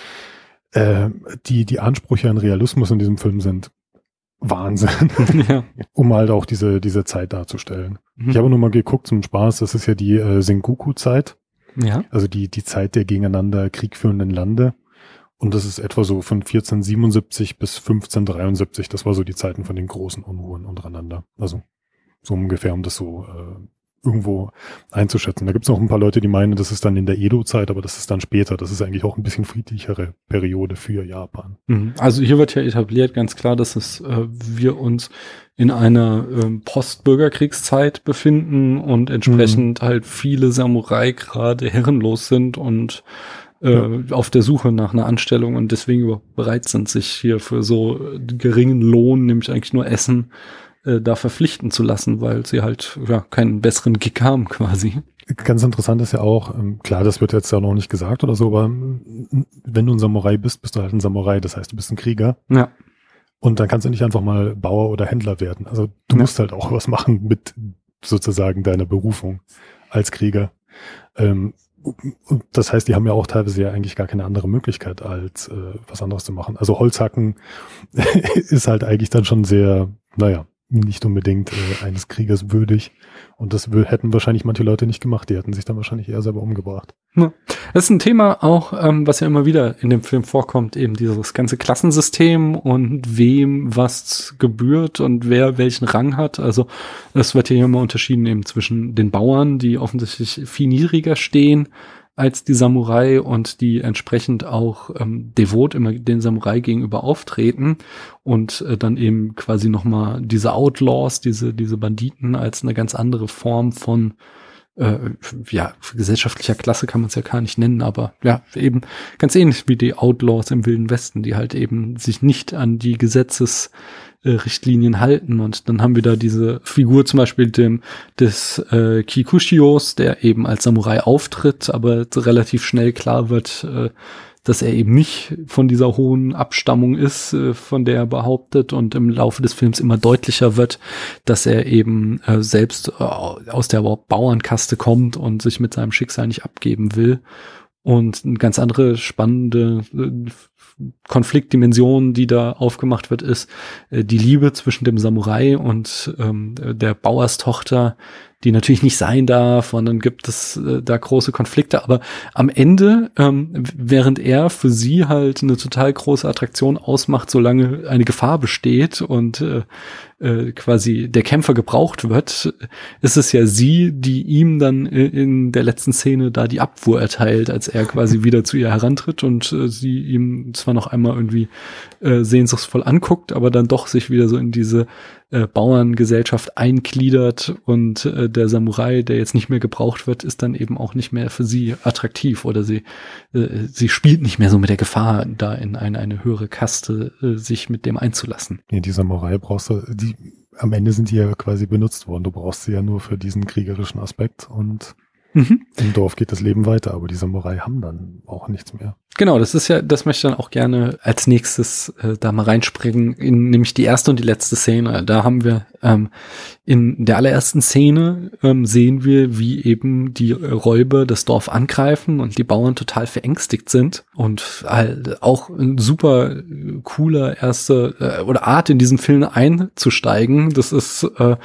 äh, die, die Ansprüche an Realismus in diesem Film sind Wahnsinn, ja. um halt auch diese, diese Zeit darzustellen. Mhm. Ich habe nur mal geguckt zum Spaß, das ist ja die äh, Sengoku-Zeit, ja. also die, die Zeit der gegeneinander kriegführenden Lande. Und das ist etwa so von vierzehnhundertsiebenundsiebzig bis fünfzehnhundertdreiundsiebzig, das war so die Zeiten von den großen Unruhen untereinander. Also so ungefähr, um das so äh, irgendwo einzuschätzen. Da gibt es auch ein paar Leute, die meinen, das ist dann in der Edo-Zeit, aber das ist dann später. Das ist eigentlich auch ein bisschen friedlichere Periode für Japan. Also hier wird ja etabliert ganz klar, dass es, äh, wir uns in einer ähm, Post-Bürgerkriegszeit befinden und entsprechend mhm. halt viele Samurai gerade herrenlos sind und äh, ja. auf der Suche nach einer Anstellung und deswegen bereit sind, sich hier für so geringen Lohn, nämlich eigentlich nur Essen, da verpflichten zu lassen, weil sie halt ja keinen besseren Gig haben quasi. Ganz interessant ist ja auch, klar, das wird jetzt ja noch nicht gesagt oder so, aber wenn du ein Samurai bist, bist du halt ein Samurai, das heißt, du bist ein Krieger. Ja. Und dann kannst du nicht einfach mal Bauer oder Händler werden. Also du ja. musst halt auch was machen mit sozusagen deiner Berufung als Krieger. Ähm, das heißt, die haben ja auch teilweise ja eigentlich gar keine andere Möglichkeit, als äh, was anderes zu machen. Also Holzhacken ist halt eigentlich dann schon sehr, naja, nicht unbedingt äh, eines Kriegers würdig. Und das w- hätten wahrscheinlich manche Leute nicht gemacht. Die hätten sich dann wahrscheinlich eher selber umgebracht. Ja. Das ist ein Thema auch, ähm, was ja immer wieder in dem Film vorkommt, eben dieses ganze Klassensystem und wem was gebührt und wer welchen Rang hat. Also es wird hier immer unterschieden eben zwischen den Bauern, die offensichtlich viel niedriger stehen als die Samurai und die entsprechend auch ähm, devot immer den Samurai gegenüber auftreten und äh, dann eben quasi nochmal diese Outlaws, diese diese Banditen als eine ganz andere Form von äh, ja, gesellschaftlicher Klasse kann man es ja gar nicht nennen, aber ja, eben ganz ähnlich wie die Outlaws im Wilden Westen, die halt eben sich nicht an die Gesetzesrichtlinien halten. Und dann haben wir da diese Figur zum Beispiel dem, des äh, Kikushios, der eben als Samurai auftritt, aber relativ schnell klar wird, äh, dass er eben nicht von dieser hohen Abstammung ist, äh, von der er behauptet, und im Laufe des Films immer deutlicher wird, dass er eben äh, selbst äh, aus der Bauernkaste kommt und sich mit seinem Schicksal nicht abgeben will. Und eine ganz andere spannende äh, Konfliktdimension, die da aufgemacht wird, ist äh, die Liebe zwischen dem Samurai und ähm, der Bauerstochter, die natürlich nicht sein darf, und dann gibt es äh, da große Konflikte, aber am Ende, ähm, während er für sie halt eine total große Attraktion ausmacht, solange eine Gefahr besteht und äh, äh, quasi der Kämpfer gebraucht wird, ist es ja sie, die ihm dann in der letzten Szene da die Abfuhr erteilt, als er quasi wieder zu ihr herantritt und äh, sie ihm zwar noch einmal irgendwie äh, sehnsuchtsvoll anguckt, aber dann doch sich wieder so in diese äh, Bauerngesellschaft eingliedert, und äh, der Samurai, der jetzt nicht mehr gebraucht wird, ist dann eben auch nicht mehr für sie attraktiv, oder sie äh, sie spielt nicht mehr so mit der Gefahr, da in eine, eine höhere Kaste äh, sich mit dem einzulassen. Ja, die Samurai brauchst du, die am Ende sind die ja quasi benutzt worden. Du brauchst sie ja nur für diesen kriegerischen Aspekt, und mhm. im Dorf geht das Leben weiter, aber die Samurai haben dann auch nichts mehr. Genau, das ist ja, das möchte ich dann auch gerne als nächstes äh, da mal reinspringen, in nämlich die erste und die letzte Szene. Da haben wir ähm, in der allerersten Szene ähm, sehen wir, wie eben die Räuber das Dorf angreifen und die Bauern total verängstigt sind, und halt auch ein super cooler erste äh, oder Art in diesen Film einzusteigen. Das ist, äh,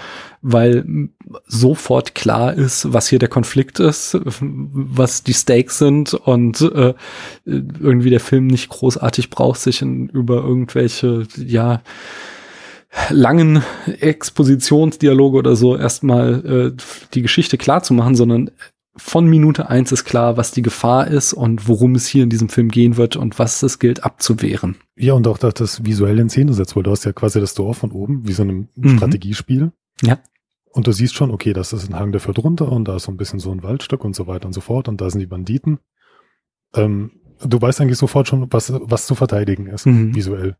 weil sofort klar ist, was hier der Konflikt ist, was die Stakes sind, und äh, irgendwie der Film nicht großartig braucht, sich in, über irgendwelche, ja, langen Expositionsdialoge oder so erstmal äh, die Geschichte klar zu machen, sondern von Minute eins ist klar, was die Gefahr ist und worum es hier in diesem Film gehen wird und was es gilt abzuwehren. Ja, und auch, dass das visuell in Szene setzt, weil du hast ja quasi das Dorf von oben, wie so ein Mhm. Strategiespiel. Ja. Und du siehst schon, okay, das ist ein Hang, der führt runter, und da ist so ein bisschen so ein Waldstück und so weiter und so fort, und da sind die Banditen. Ähm, du weißt eigentlich sofort schon, was, was zu verteidigen ist, Mhm. visuell.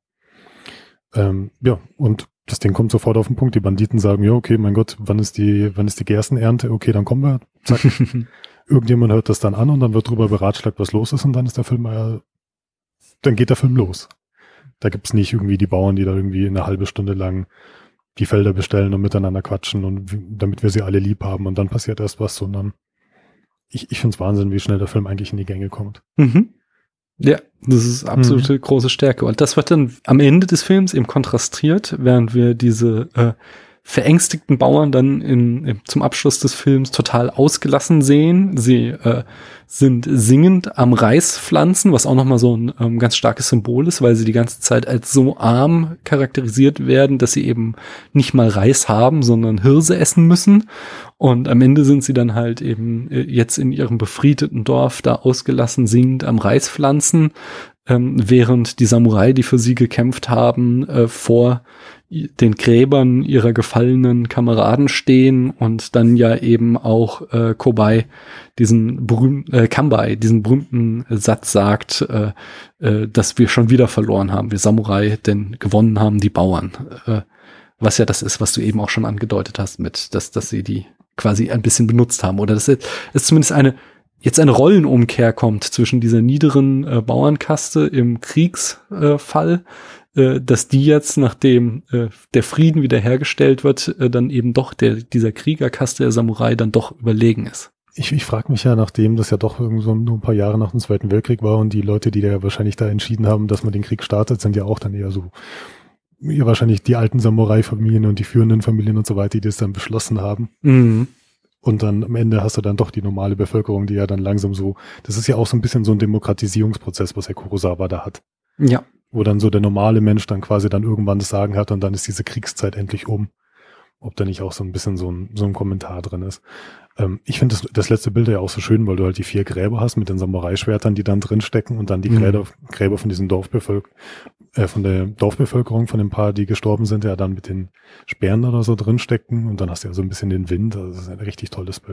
Ähm, ja, und das Ding kommt sofort auf den Punkt. Die Banditen sagen, ja, okay, mein Gott, wann ist die, wann ist die Gerstenernte? Okay, dann kommen wir. Zack. Irgendjemand hört das dann an, und dann wird drüber beratschlagt, was los ist, und dann ist der Film, äh, dann geht der Film los. Da gibt's nicht irgendwie die Bauern, die da irgendwie eine halbe Stunde lang die Felder bestellen und miteinander quatschen, und w- damit wir sie alle lieb haben, und dann passiert erst was, sondern ich, ich find's Wahnsinn, wie schnell der Film eigentlich in die Gänge kommt. Mhm. Ja, das ist absolute große Stärke. Und das wird dann am Ende des Films eben kontrastiert, während wir diese äh, verängstigten Bauern dann in, in, zum Abschluss des Films total ausgelassen sehen. Sie äh, sind singend am Reis pflanzen, was auch nochmal so ein ähm, ganz starkes Symbol ist, weil sie die ganze Zeit als so arm charakterisiert werden, dass sie eben nicht mal Reis haben, sondern Hirse essen müssen. Und am Ende sind sie dann halt eben äh, jetzt in ihrem befriedeten Dorf da ausgelassen singend am Reis pflanzen, ähm, während die Samurai, die für sie gekämpft haben, äh, vor den Gräbern ihrer gefallenen Kameraden stehen, und dann ja eben auch äh, Kobai diesen berühmten, äh, Kambai diesen berühmten Satz sagt, äh, äh, dass wir schon wieder verloren haben, wir Samurai, denn gewonnen haben die Bauern. Äh, was ja das ist, was du eben auch schon angedeutet hast, mit, dass, dass sie die quasi ein bisschen benutzt haben, oder dass es zumindest eine jetzt eine Rollenumkehr kommt zwischen dieser niederen äh, Bauernkaste im Kriegsfall, äh, dass die jetzt, nachdem äh, der Frieden wiederhergestellt wird, äh, dann eben doch der dieser Kriegerkaste der Samurai dann doch überlegen ist. Ich, ich frage mich ja, nachdem das ja doch irgend so nur ein paar Jahre nach dem Zweiten Weltkrieg war, und die Leute, die da ja wahrscheinlich da entschieden haben, dass man den Krieg startet, sind ja auch dann eher so, ja, wahrscheinlich die alten Samurai-Familien und die führenden Familien und so weiter, die das dann beschlossen haben. Mhm. Und dann am Ende hast du dann doch die normale Bevölkerung, die ja dann langsam so, das ist ja auch so ein bisschen so ein Demokratisierungsprozess, was Herr Kurosawa da hat. Ja. Wo dann so der normale Mensch dann quasi dann irgendwann das Sagen hat, und dann ist diese Kriegszeit endlich um. Ob da nicht auch so ein bisschen so ein, so ein Kommentar drin ist. Ähm, ich finde das, das letzte Bild ja auch so schön, weil du halt die vier Gräber hast mit den Samurai-Schwertern, die dann drin stecken, und dann die Mhm. Gräber, Gräber von diesen Dorfbevölker äh, von der Dorfbevölkerung, von den paar, die gestorben sind, ja dann mit den Speeren oder so drin stecken, und dann hast du ja so ein bisschen den Wind. Also das ist ein richtig tolles Bild.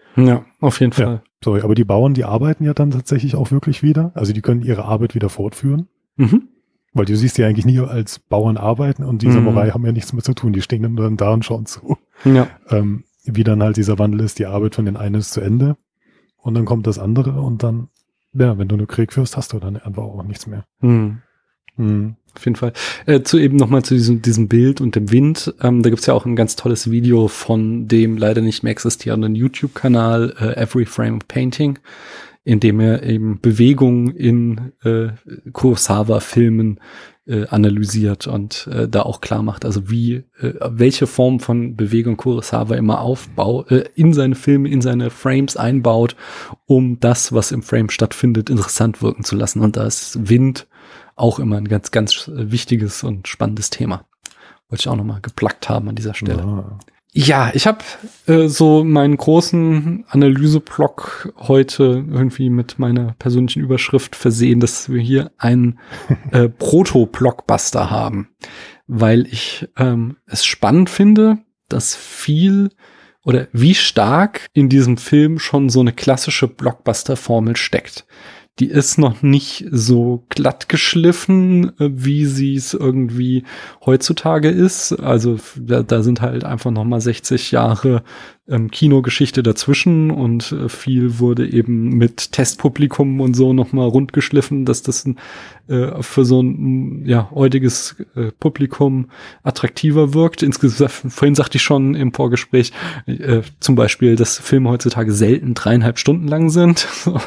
Ja, auf jeden Fall. Ja, sorry, aber die Bauern, die arbeiten ja dann tatsächlich auch wirklich wieder. Also die können ihre Arbeit wieder fortführen. Mhm. Weil du siehst ja eigentlich nie als Bauern arbeiten und die Mhm. Samurai haben ja nichts mehr zu tun. Die stehen dann da und schauen zu. Ja. Ähm, wie dann halt dieser Wandel ist, die Arbeit von den einen ist zu Ende und dann kommt das andere und dann, ja, wenn du nur Krieg führst, hast du dann einfach auch nichts mehr. Mhm. Mhm. Auf jeden Fall. Äh, zu eben nochmal zu diesem, diesem Bild und dem Wind. Ähm, da gibt's ja auch ein ganz tolles Video von dem leider nicht mehr existierenden YouTube-Kanal äh, Every Frame of Painting, in dem er eben Bewegungen in äh, Kurosawa-Filmen äh, analysiert und äh, da auch klar macht, also wie, äh, welche Form von Bewegung Kurosawa immer aufbaut, äh, in seine Filme, in seine Frames einbaut, um das, was im Frame stattfindet, interessant wirken zu lassen. Und da ist Wind auch immer ein ganz, ganz wichtiges und spannendes Thema. Wollte ich auch nochmal geplackt haben an dieser Stelle. Ja. Ja, ich habe äh, so meinen großen Analyseblock heute irgendwie mit meiner persönlichen Überschrift versehen, dass wir hier einen äh, Proto-Blockbuster haben, weil ich ähm, es spannend finde, dass viel oder wie stark in diesem Film schon so eine klassische Blockbuster-Formel steckt. Die ist noch nicht so glatt geschliffen, wie sie es irgendwie heutzutage ist. Also da, da sind halt einfach noch mal sechzig Jahre ähm, Kinogeschichte dazwischen und äh, viel wurde eben mit Testpublikum und so noch mal rund geschliffen, dass das äh, für so ein ja heutiges äh, Publikum attraktiver wirkt. Insgesamt, vorhin sagte ich schon im Vorgespräch, äh, zum Beispiel, dass Filme heutzutage selten dreieinhalb Stunden lang sind.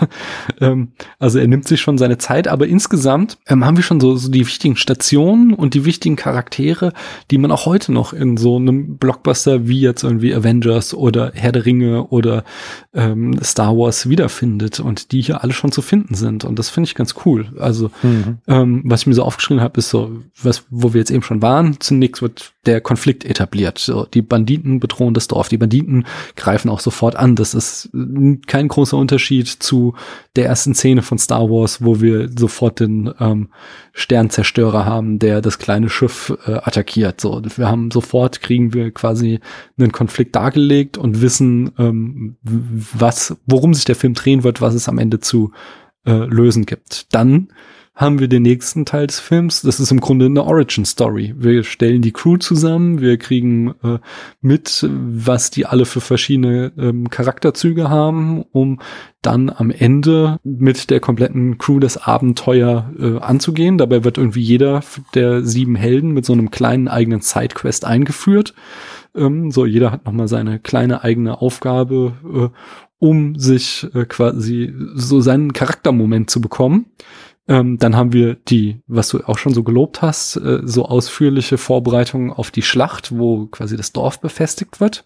ähm, Also er nimmt sich schon seine Zeit, aber insgesamt ähm, haben wir schon so, so die wichtigen Stationen und die wichtigen Charaktere, die man auch heute noch in so einem Blockbuster wie jetzt irgendwie Avengers oder Herr der Ringe oder ähm, Star Wars wiederfindet und die hier alle schon zu finden sind. Und das finde ich ganz cool. Also Mhm. ähm, was ich mir so aufgeschrieben habe, ist so, was, wo wir jetzt eben schon waren, zunächst wird der Konflikt etabliert. So, die Banditen bedrohen das Dorf, die Banditen greifen auch sofort an. Das ist kein großer Unterschied zu der ersten Szene von Star Wars, wo wir sofort den ähm, Sternzerstörer haben, der das kleine Schiff äh, attackiert. So, wir haben sofort, kriegen wir quasi einen Konflikt dargelegt und wissen, ähm, was, worum sich der Film drehen wird, was es am Ende zu äh, lösen gibt. Dann haben wir den nächsten Teil des Films. Das ist im Grunde eine Origin-Story. Wir stellen die Crew zusammen, wir kriegen äh, mit, was die alle für verschiedene ähm, Charakterzüge haben, um dann am Ende mit der kompletten Crew das Abenteuer äh, anzugehen. Dabei wird irgendwie jeder der sieben Helden mit so einem kleinen eigenen Sidequest eingeführt. Ähm, so, jeder hat nochmal seine kleine eigene Aufgabe, äh, um sich äh, quasi so seinen Charaktermoment zu bekommen. Ähm, dann haben wir die, was du auch schon so gelobt hast, äh, so ausführliche Vorbereitungen auf die Schlacht, wo quasi das Dorf befestigt wird.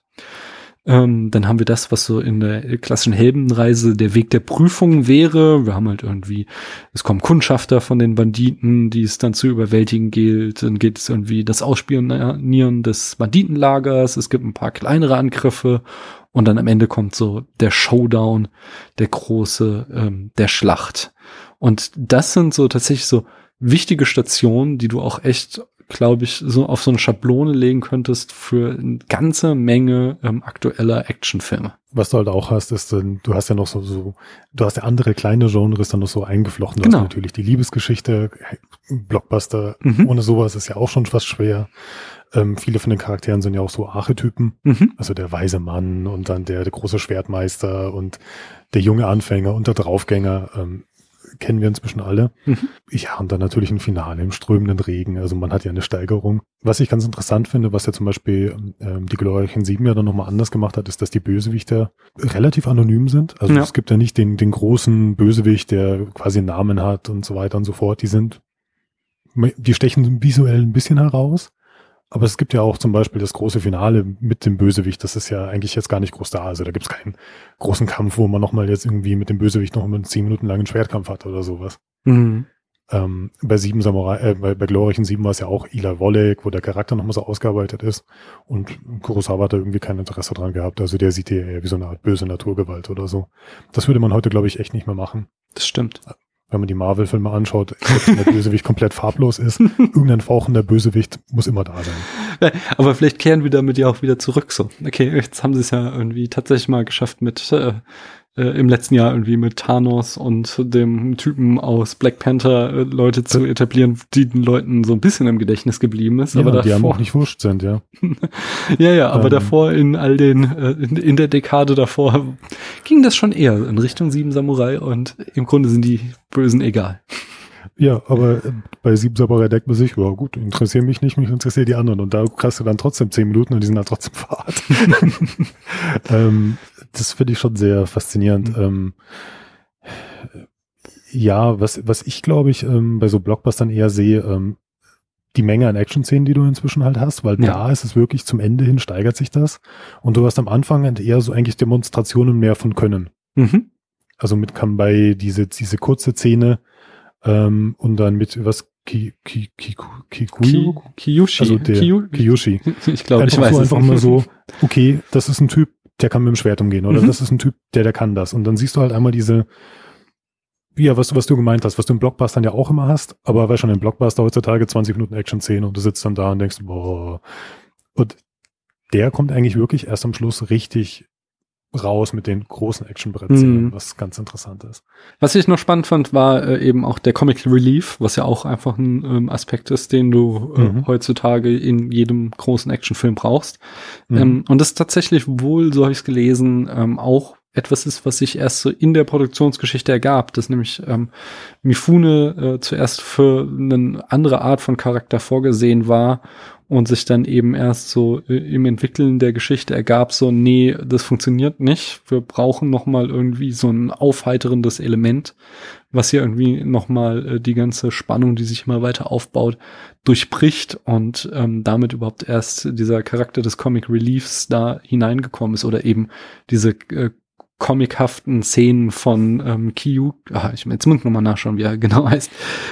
Ähm, dann haben wir das, was so in der klassischen Heldenreise der Weg der Prüfung wäre. Wir haben halt irgendwie, es kommen Kundschafter von den Banditen, die es dann zu überwältigen gilt. Dann geht es irgendwie das Ausspionieren des Banditenlagers. Es gibt ein paar kleinere Angriffe. Und dann am Ende kommt so der Showdown, der große, ähm, der Schlacht. Und das sind so tatsächlich so wichtige Stationen, die du auch echt, glaube ich, so auf so eine Schablone legen könntest für eine ganze Menge ähm, aktueller Actionfilme. Was du halt auch hast, ist, du hast ja noch so, so, du hast ja andere kleine Genres dann noch so eingeflochten. Du Genau. hast natürlich die Liebesgeschichte, Blockbuster, Mhm. ohne sowas ist ja auch schon fast schwer. Ähm, viele von den Charakteren sind ja auch so Archetypen. Mhm. Also der weise Mann und dann der, der große Schwertmeister und der junge Anfänger und der Draufgänger. Ähm, kennen wir inzwischen alle. Mhm. Ja, und dann natürlich ein Finale im strömenden Regen. Also man hat ja eine Steigerung. Was ich ganz interessant finde, was ja zum Beispiel ähm, die glorreichen Sieben ja dann nochmal anders gemacht hat, ist, dass die Bösewichter relativ anonym sind. Also Ja. es gibt ja nicht den, den großen Bösewicht, der quasi einen Namen hat und so weiter und so fort. Die sind, die stechen visuell ein bisschen heraus. Aber es gibt ja auch zum Beispiel das große Finale mit dem Bösewicht. Das ist ja eigentlich jetzt gar nicht groß da. Also da gibt es keinen großen Kampf, wo man nochmal jetzt irgendwie mit dem Bösewicht noch einen zehn Minuten langen Schwertkampf hat oder sowas. Mhm. Ähm, bei Sieben Samurai, äh, bei, bei glorreichen Sieben war es ja auch Eli Wallach, wo der Charakter nochmal so ausgearbeitet ist. Und Kurosawa hat da irgendwie kein Interesse dran gehabt. Also der sieht ja eher wie so eine Art böse Naturgewalt oder so. Das würde man heute, glaube ich, echt nicht mehr machen. Das stimmt. wenn man die Marvel-Filme anschaut, wenn der Bösewicht komplett farblos ist, irgendein fauchender Bösewicht muss immer da sein. Aber vielleicht kehren wir damit ja auch wieder zurück so. Okay, jetzt haben sie es ja irgendwie tatsächlich mal geschafft mit äh, äh, im letzten Jahr irgendwie mit Thanos und dem Typen aus Black Panther äh, Leute zu etablieren, die den Leuten so ein bisschen im Gedächtnis geblieben ist. Ja, aber die davor, haben auch nicht wurscht sind, ja. ja, ja, aber ähm, davor in all den, äh, in, in der Dekade davor ging das schon eher in Richtung Sieben Samurai und im Grunde sind die Bösen egal. Ja, aber bei Sieben Samurai denkt man sich, ja gut, interessieren mich nicht, mich interessieren die anderen. Und da kriegst du dann trotzdem zehn Minuten und die sind dann trotzdem fad. ähm, das finde ich schon sehr faszinierend. Mhm. Ähm, ja, was, was ich glaube ich ähm, bei so Blockbustern eher sehe, ähm, die Menge an Action-Szenen, die du inzwischen halt hast, weil ja. da ist es wirklich zum Ende hin, steigert sich das. Und du hast am Anfang eher so eigentlich Demonstrationen mehr von Können. Mhm. Also mit Kanbai, diese, diese kurze Szene, ähm, und dann mit was Ki, Ki, Ki, Kikuyu? Ki, Kiyushi. Also der Kiyu, Kiyushi. Ich glaube, ich so weiß einfach es. mal so, okay, das ist ein Typ, der kann mit dem Schwert umgehen. Oder mhm. das ist ein Typ, der, der kann das. Und dann siehst du halt einmal diese, ja, was, was du gemeint hast, was du im Blockbustern ja auch immer hast, aber weil schon im Blockbuster heutzutage zwanzig Minuten Action-Szene und du sitzt dann da und denkst, boah. Und der kommt eigentlich wirklich erst am Schluss richtig raus mit den großen Action-Brettszenen, mhm. was ganz interessant ist. Was ich noch spannend fand, war äh, eben auch der Comic Relief, was ja auch einfach ein ähm, Aspekt ist, den du äh, mhm. heutzutage in jedem großen Actionfilm brauchst. Mhm. Ähm, und das ist tatsächlich wohl, so habe ich es gelesen, ähm, auch etwas ist, was sich erst so in der Produktionsgeschichte ergab, dass nämlich ähm, Mifune äh, zuerst für eine andere Art von Charakter vorgesehen war und sich dann eben erst so äh, im Entwickeln der Geschichte ergab, so, nee, das funktioniert nicht. Wir brauchen noch mal irgendwie so ein aufheiterndes Element, was hier irgendwie noch mal äh, die ganze Spannung, die sich immer weiter aufbaut, durchbricht und ähm, damit überhaupt erst dieser Charakter des Comic Reliefs da hineingekommen ist oder eben diese äh, comichaften Szenen von ähm, Kiyu, ah, ich jetzt muss ich nochmal nachschauen, wie er genau heißt,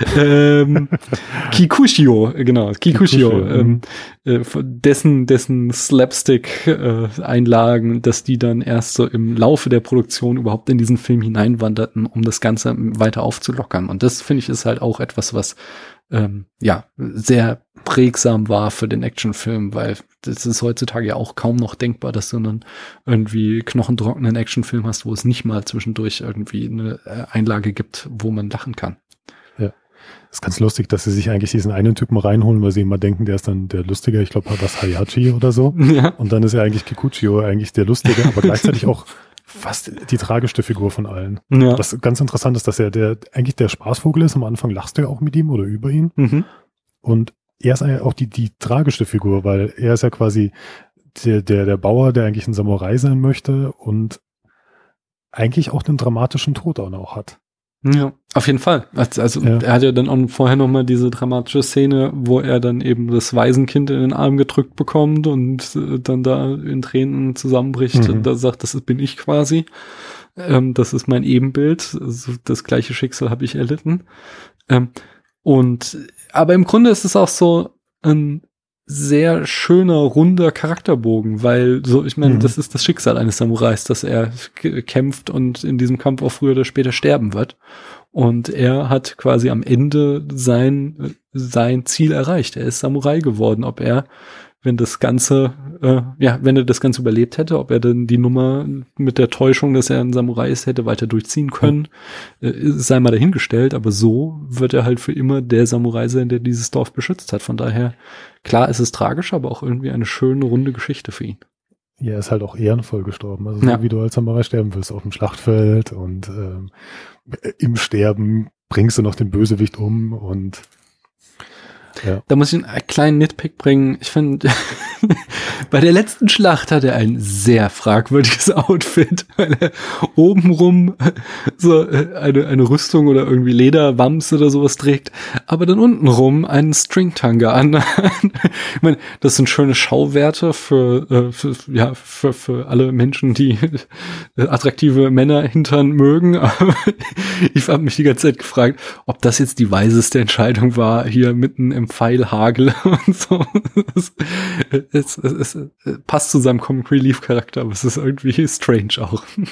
ähm, Kikushio, genau, Kikushio, Kikushio ähm, äh, dessen dessen Slapstick-Einlagen, äh, dass die dann erst so im Laufe der Produktion überhaupt in diesen Film hineinwanderten, um das Ganze weiter aufzulockern. Und das, finde ich, ist halt auch etwas, was ähm, ja sehr prägsam war für den Actionfilm, weil das ist heutzutage ja auch kaum noch denkbar, dass du einen irgendwie knochentrockenen Actionfilm hast, wo es nicht mal zwischendurch irgendwie eine Einlage gibt, wo man lachen kann. Ja, ist ganz lustig, dass sie sich eigentlich diesen einen Typen reinholen, weil sie immer denken, der ist dann der Lustige, ich glaube, was Hayachi oder so. Ja. Und dann ist ja eigentlich Kikuchio eigentlich der Lustige, aber gleichzeitig auch fast die tragischste Figur von allen. Ja. Was ganz interessant ist, dass er der eigentlich der Spaßvogel ist. Am Anfang lachst du ja auch mit ihm oder über ihn. Mhm. Und er ist auch die, die tragischste Figur, weil er ist ja quasi der, der, der Bauer, der eigentlich ein Samurai sein möchte und eigentlich auch den dramatischen Tod auch noch hat. Ja, auf jeden Fall. Also ja. Er hat ja dann auch vorher noch mal diese dramatische Szene, wo er dann eben das Waisenkind in den Arm gedrückt bekommt und dann da in Tränen zusammenbricht. Mhm. Da sagt, das bin ich quasi. Ähm, das ist mein Ebenbild. Also das gleiche Schicksal habe ich erlitten. Ähm, und aber im Grunde ist es auch so ein sehr schöner, runder Charakterbogen, weil so, ich meine, mhm. das ist das Schicksal eines Samurais, dass er k- kämpft und in diesem Kampf auch früher oder später sterben wird. Und er hat quasi am Ende sein, sein Ziel erreicht. Er ist Samurai geworden. Ob er, wenn das Ganze, äh, ja, wenn er das Ganze überlebt hätte, ob er dann die Nummer mit der Täuschung, dass er ein Samurai ist, hätte weiter durchziehen können, mhm. äh, sei mal dahingestellt. Aber so wird er halt für immer der Samurai sein, der dieses Dorf beschützt hat. Von daher, klar, es ist tragisch, aber auch irgendwie eine schöne, runde Geschichte für ihn. Ja, er ist halt auch ehrenvoll gestorben. Also so ja. wie du als Samurai sterben willst, auf dem Schlachtfeld und ähm, im Sterben bringst du noch den Bösewicht um und ja. Da muss ich einen kleinen Nitpick bringen. Ich finde, bei der letzten Schlacht hat er ein sehr fragwürdiges Outfit, weil er obenrum so eine, eine Rüstung oder irgendwie Lederwams oder sowas trägt, aber dann untenrum einen Stringtanga an. Ich meine, das sind schöne Schauwerte für, für, ja, für, für alle Menschen, die attraktive Männer hintern mögen. Aber ich habe mich die ganze Zeit gefragt, ob das jetzt die weiseste Entscheidung war, hier mitten im Pfeilhagel und so. Es, es, es, es passt zu seinem Comic Relief Charakter, aber es ist irgendwie strange auch.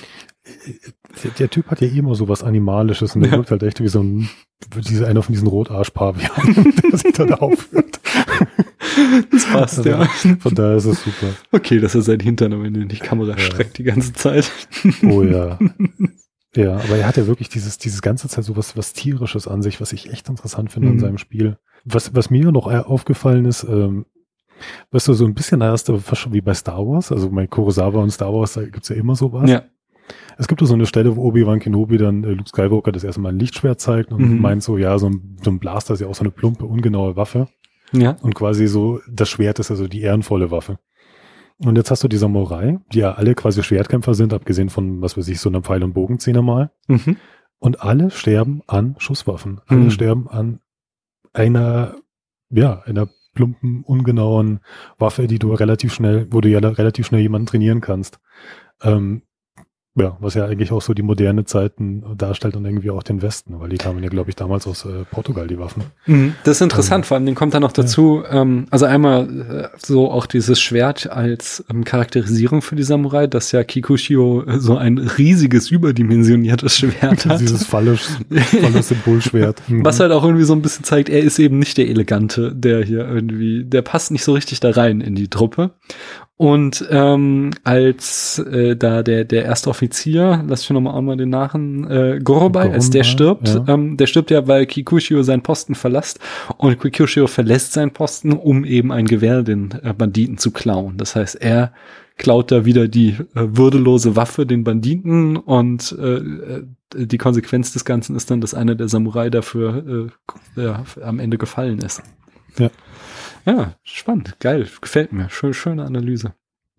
der, der Typ hat ja immer so was Animalisches und der Ja. wirkt halt echt wie so ein, diese, einer von diesen Rotarsch-Pavianen, der sich dann aufführt. Das passt, Also, ja. Von daher ist es super. Okay, dass er sein Hintern am Ende in die Kamera Ja. streckt die ganze Zeit. Oh ja. Ja, aber er hat ja wirklich dieses, dieses ganze Zeit so was, was Tierisches an sich, was ich echt interessant finde Mhm. an seinem Spiel. Was, was mir noch aufgefallen ist, ähm, weißt du, so ein bisschen hast du fast schon wie bei Star Wars, also bei Kurosawa und Star Wars, da gibt's ja immer sowas. Ja. Es gibt so eine Stelle, wo Obi-Wan Kenobi dann äh, Luke Skywalker das erste Mal ein Lichtschwert zeigt und Mhm. meint so, ja, so ein, so ein Blaster ist ja auch so eine plumpe, ungenaue Waffe. Ja. Und quasi so, das Schwert ist also die ehrenvolle Waffe. Und jetzt hast du die Samurai, die ja alle quasi Schwertkämpfer sind, abgesehen von, was weiß ich, so einer Pfeil- und Bogenzehner mal. Mhm. Und alle sterben an Schusswaffen. Alle Mhm. sterben an einer, ja, einer plumpen, ungenauen Waffe, die du relativ schnell, wo du ja relativ schnell jemanden trainieren kannst. Ähm, ja, was ja eigentlich auch so die moderne Zeiten darstellt und irgendwie auch den Westen, weil die kamen ja, glaube ich, damals aus äh, Portugal, die Waffen. Mhm. Das ist interessant, Ähm, vor allem den kommt da noch dazu, ähm, also einmal äh, so auch dieses Schwert als ähm, Charakterisierung für die Samurai, dass ja Kikushio äh, so ein riesiges, überdimensioniertes Schwert hat. Dieses Phallus, Phallus-Symbolschwert. Mhm. Was halt auch irgendwie so ein bisschen zeigt, er ist eben nicht der Elegante, der hier irgendwie, der passt nicht so richtig da rein in die Truppe. Und ähm, als äh, da der der erste Offizier, lass ich noch mal einmal den Namen, äh, Gorobei, als der Gorobei, stirbt, ja. ähm, der stirbt ja, weil Kikushio seinen Posten verlässt und Kikushio verlässt seinen Posten, um eben ein Gewehr den äh, Banditen zu klauen. Das heißt, er klaut da wieder die äh, würdelose Waffe den Banditen und äh, äh, die Konsequenz des Ganzen ist dann, dass einer der Samurai dafür äh, ja, am Ende gefallen ist. Ja. Ja, spannend, geil, gefällt mir. Schön, schöne Analyse.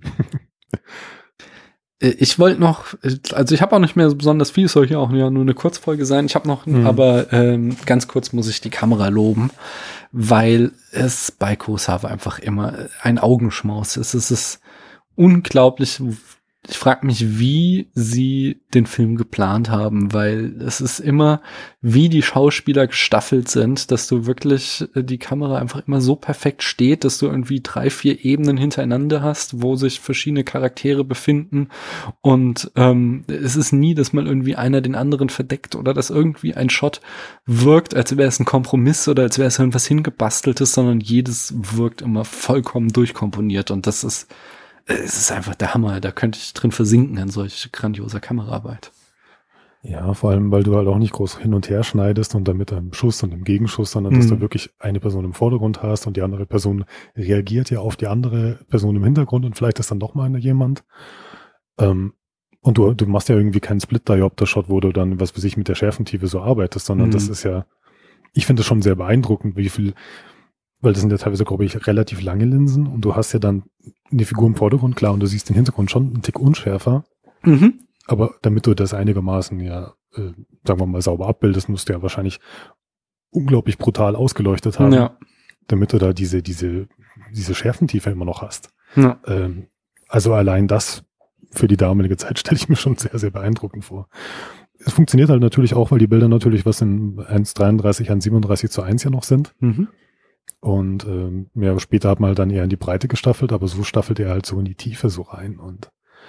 Äh, ich wollte noch, äh, also ich habe auch nicht mehr so besonders viel, es soll hier auch ja nur eine Kurzfolge sein. Ich habe noch, Mhm. aber ähm, ganz kurz muss ich die Kamera loben, weil es bei Kurosawa einfach immer ein Augenschmaus ist. Es ist unglaublich. Ich frage mich, wie sie den Film geplant haben, weil es ist immer, wie die Schauspieler gestaffelt sind, dass du wirklich äh, die Kamera einfach immer so perfekt steht, dass du irgendwie drei, vier Ebenen hintereinander hast, wo sich verschiedene Charaktere befinden und ähm, es ist nie, dass mal irgendwie einer den anderen verdeckt oder dass irgendwie ein Shot wirkt, als wäre es ein Kompromiss oder als wäre es irgendwas hingebasteltes, sondern jedes wirkt immer vollkommen durchkomponiert und das ist es ist einfach der Hammer, da könnte ich drin versinken an solch grandioser Kameraarbeit. Ja, vor allem, weil du halt auch nicht groß hin und her schneidest und dann mit einem Schuss und einem Gegenschuss, sondern dass Mhm. du wirklich eine Person im Vordergrund hast und die andere Person reagiert ja auf die andere Person im Hintergrund und vielleicht ist dann doch mal jemand. Ähm, und du, du machst ja irgendwie keinen Split-Diopter-Shot, wo du dann, was weiß ich, mit der Schärfentiefe so arbeitest, sondern Mhm. das ist ja, ich finde das schon sehr beeindruckend, wie viel, weil das sind ja teilweise, glaube ich, relativ lange Linsen und du hast ja dann eine Figur im Vordergrund, klar, und du siehst den Hintergrund schon einen Tick unschärfer, Mhm. aber damit du das einigermaßen ja, äh, sagen wir mal, sauber abbildest, musst du ja wahrscheinlich unglaublich brutal ausgeleuchtet haben, Ja. damit du da diese, diese, diese Schärfentiefe immer noch hast. Ja. Ähm, also allein das für die damalige Zeit stelle ich mir schon sehr, sehr beeindruckend vor. Es funktioniert halt natürlich auch, weil die Bilder natürlich was in eins Komma dreiunddreißig, eins Komma siebenunddreißig zu eins ja noch sind. Mhm. Und ähm, ja, später hat man halt dann eher in die Breite gestaffelt, aber so staffelt er halt so in die Tiefe so rein. Und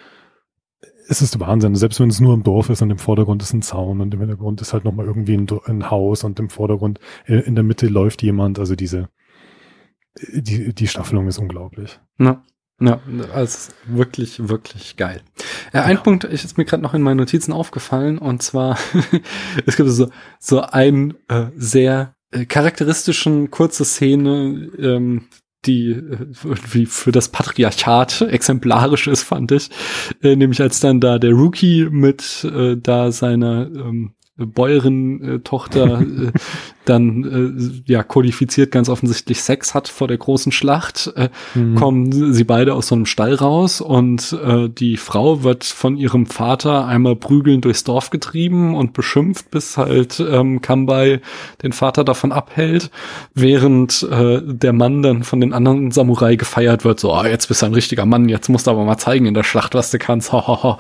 es ist Wahnsinn, selbst wenn es nur im Dorf ist und im Vordergrund ist ein Zaun und im Hintergrund ist halt nochmal irgendwie ein, ein Haus und im Vordergrund, äh, in der Mitte läuft jemand. Also diese, die, die Staffelung ist unglaublich. Ja. Ja, also wirklich, wirklich geil. Äh, ein Ja. Punkt ist jetzt mir gerade noch in meinen Notizen aufgefallen und zwar, es gibt so, so ein äh, sehr äh, charakteristischen kurze Szene, ähm, die äh, irgendwie für das Patriarchat exemplarisch ist, fand ich. Äh, nämlich als dann da der Rookie mit äh, da seiner ähm, Bäuerin-Tochter äh, dann äh, ja kodifiziert ganz offensichtlich Sex hat vor der großen Schlacht, äh, Mhm. kommen sie beide aus so einem Stall raus und äh, die Frau wird von ihrem Vater einmal prügelnd durchs Dorf getrieben und beschimpft, bis halt ähm, Kambai den Vater davon abhält, während äh, der Mann dann von den anderen Samurai gefeiert wird, so, ah, jetzt bist du ein richtiger Mann, jetzt musst du aber mal zeigen in der Schlacht, was du kannst. so,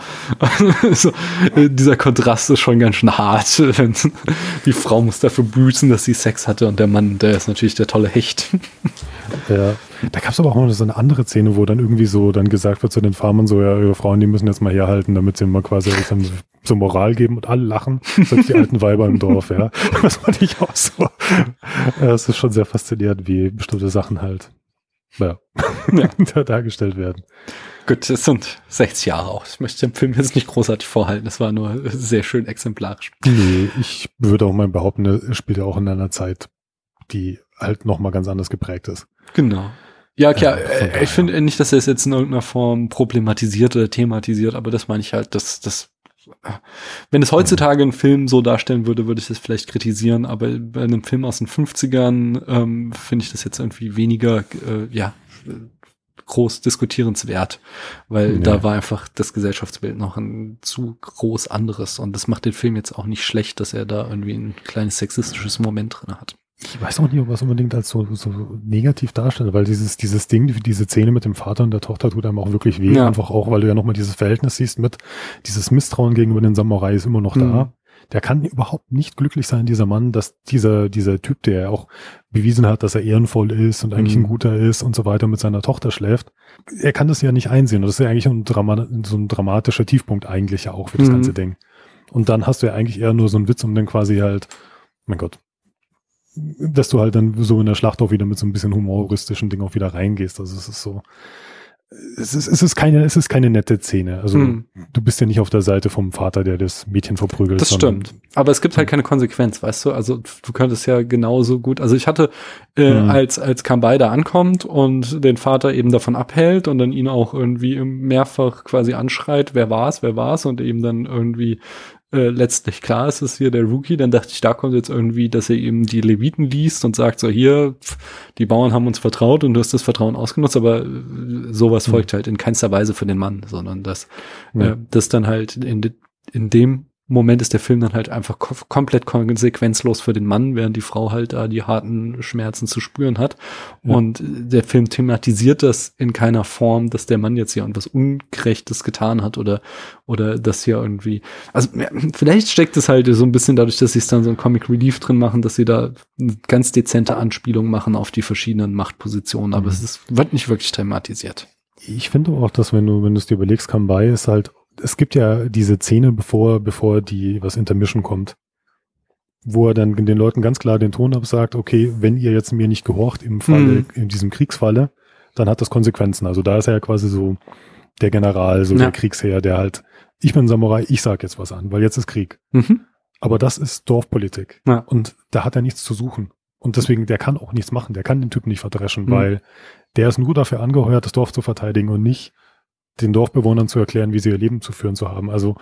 äh, dieser Kontrast ist schon ganz schön hart. Die Frau muss dafür büßen, dass sie Sex hatte und der Mann, der ist natürlich der tolle Hecht. Ja, Da gab es aber auch noch so eine andere Szene, wo dann irgendwie so dann gesagt wird zu den Farmern so, ja, ihre Frauen, die müssen jetzt mal herhalten, damit sie mal quasi dann so, so Moral geben und alle lachen, selbst die alten Weiber im Dorf, ja. Das fand ich auch so. Ja, es ist schon sehr faszinierend, wie bestimmte Sachen halt, ja, ja. dargestellt werden. Gut, es sind sechzig Jahre auch. Ich möchte den Film jetzt nicht großartig vorhalten. Das war nur sehr schön exemplarisch. Nee, ich würde auch mal behaupten, er spielt ja auch in einer Zeit, die halt nochmal ganz anders geprägt ist. Genau. Ja, klar, äh, ich finde nicht, dass er es jetzt in irgendeiner Form problematisiert oder thematisiert, aber das meine ich halt, dass das, wenn es heutzutage einen Film so darstellen würde, würde ich das vielleicht kritisieren, aber bei einem Film aus den fünfzigern ähm, finde ich das jetzt irgendwie weniger, äh, ja, groß diskutierenswert, weil ja. da war einfach das Gesellschaftsbild noch ein zu groß anderes und das macht den Film jetzt auch nicht schlecht, dass er da irgendwie ein kleines sexistisches Moment drin hat. Ich weiß auch nicht, ob er es unbedingt als so, so negativ darstellt, weil dieses, dieses Ding, diese Szene mit dem Vater und der Tochter tut einem auch wirklich weh, ja. einfach auch, weil du ja nochmal dieses Verhältnis siehst mit, dieses Misstrauen gegenüber den Samurai ist immer noch mhm. da. Der kann überhaupt nicht glücklich sein, dieser Mann, dass dieser, dieser Typ, der ja auch bewiesen hat, dass er ehrenvoll ist und eigentlich mhm. ein guter ist und so weiter, mit seiner Tochter schläft. Er kann das ja nicht einsehen. Und das ist ja eigentlich ein, Drama, so ein dramatischer Tiefpunkt eigentlich ja auch für das mhm. ganze Ding. Und dann hast du ja eigentlich eher nur so einen Witz, um dann quasi halt, mein Gott, dass du halt dann so in der Schlacht auch wieder mit so ein bisschen humoristischen Ding auch wieder reingehst. Also es ist so, es ist, es ist keine, es ist keine nette Szene. Also hm. du bist ja nicht auf der Seite vom Vater, der das Mädchen verprügelt. Das stimmt. Aber es gibt halt keine Konsequenz, weißt du? Also du könntest ja genauso gut, also ich hatte, äh, hm. als, als Kambai da ankommt und den Vater eben davon abhält und dann ihn auch irgendwie mehrfach quasi anschreit, wer war's, wer war's und eben dann irgendwie Äh, letztlich klar ist es hier der Rookie, dann dachte ich, da kommt jetzt irgendwie, dass er eben die Leviten liest und sagt so, hier, pf, die Bauern haben uns vertraut und du hast das Vertrauen ausgenutzt, aber äh, sowas mhm. folgt halt in keinster Weise für den Mann, sondern dass ja. äh, das dann halt in, de, in dem Moment ist der Film dann halt einfach ko- komplett konsequenzlos für den Mann, während die Frau halt da die harten Schmerzen zu spüren hat. Ja. Und der Film thematisiert das in keiner Form, dass der Mann jetzt hier irgendwas Ungerechtes getan hat oder oder dass hier irgendwie, also ja, vielleicht steckt es halt so ein bisschen dadurch, dass sie es dann so ein Comic Relief drin machen, dass sie da eine ganz dezente Anspielung machen auf die verschiedenen Machtpositionen, aber mhm. es ist, wird nicht wirklich thematisiert. Ich finde auch, dass wenn du wenn du es dir überlegst, Kambai ist halt, es gibt ja diese Szene, bevor, bevor die, was Intermission kommt, wo er dann den Leuten ganz klar den Ton absagt, okay, wenn ihr jetzt mir nicht gehorcht im Falle, mhm. in diesem Kriegsfalle, dann hat das Konsequenzen. Also da ist er ja quasi so der General, so ja. der Kriegsherr, der halt, ich bin Samurai, ich sag jetzt was an, weil jetzt ist Krieg. Mhm. Aber das ist Dorfpolitik. Ja. Und da hat er nichts zu suchen. Und deswegen, der kann auch nichts machen, der kann den Typen nicht verdreschen, mhm. weil der ist nur dafür angeheuert, das Dorf zu verteidigen und nicht den Dorfbewohnern zu erklären, wie sie ihr Leben zu führen zu haben. Also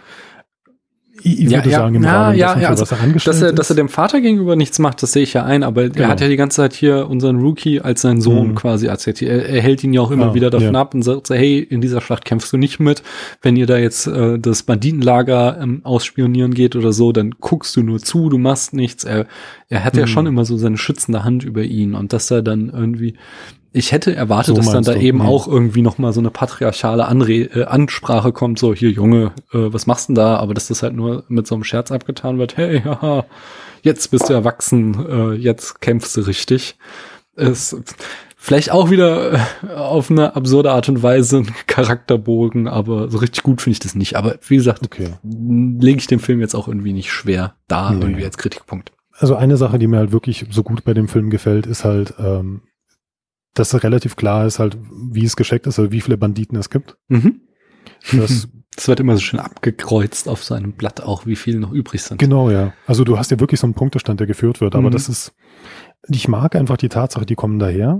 ich, ich ja, würde ja, sagen, im ja, Rahmen ja, dessen, ja, für also, was er angestellt dass er, ist. Dass er dem Vater gegenüber nichts macht, das sehe ich ja ein, aber genau. er hat ja die ganze Zeit hier unseren Rookie als seinen Sohn mhm. quasi akzeptiert. Er, er hält ihn ja auch immer ja, wieder davon ja. ab und sagt so, hey, in dieser Schlacht kämpfst du nicht mit. Wenn ihr da jetzt äh, das Banditenlager ähm, ausspionieren geht oder so, dann guckst du nur zu, du machst nichts. Er, er hat mhm. ja schon immer so seine schützende Hand über ihn und dass er dann irgendwie, ich hätte erwartet, so dass dann da du? eben nee. auch irgendwie noch mal so eine patriarchale Anre- äh, Ansprache kommt, so, hier, Junge, äh, was machst du denn da? Aber dass das halt nur mit so einem Scherz abgetan wird, hey, haha, jetzt bist du erwachsen, äh, jetzt kämpfst du richtig. Ist vielleicht auch wieder äh, auf eine absurde Art und Weise ein Charakterbogen, aber so richtig gut finde ich das nicht. Aber wie gesagt, okay. lege ich dem Film jetzt auch irgendwie nicht schwer da, nee. irgendwie als Kritikpunkt. Also eine Sache, die mir halt wirklich so gut bei dem Film gefällt, ist halt, ähm, dass relativ klar ist halt, wie es gescheckt ist, also wie viele Banditen es gibt. Mhm. Das, das wird immer so schön abgekreuzt auf so einem Blatt auch, wie viele noch übrig sind. Genau, ja. Also du hast ja wirklich so einen Punktestand, der geführt wird, aber mhm. das ist, ich mag einfach die Tatsache, die kommen daher,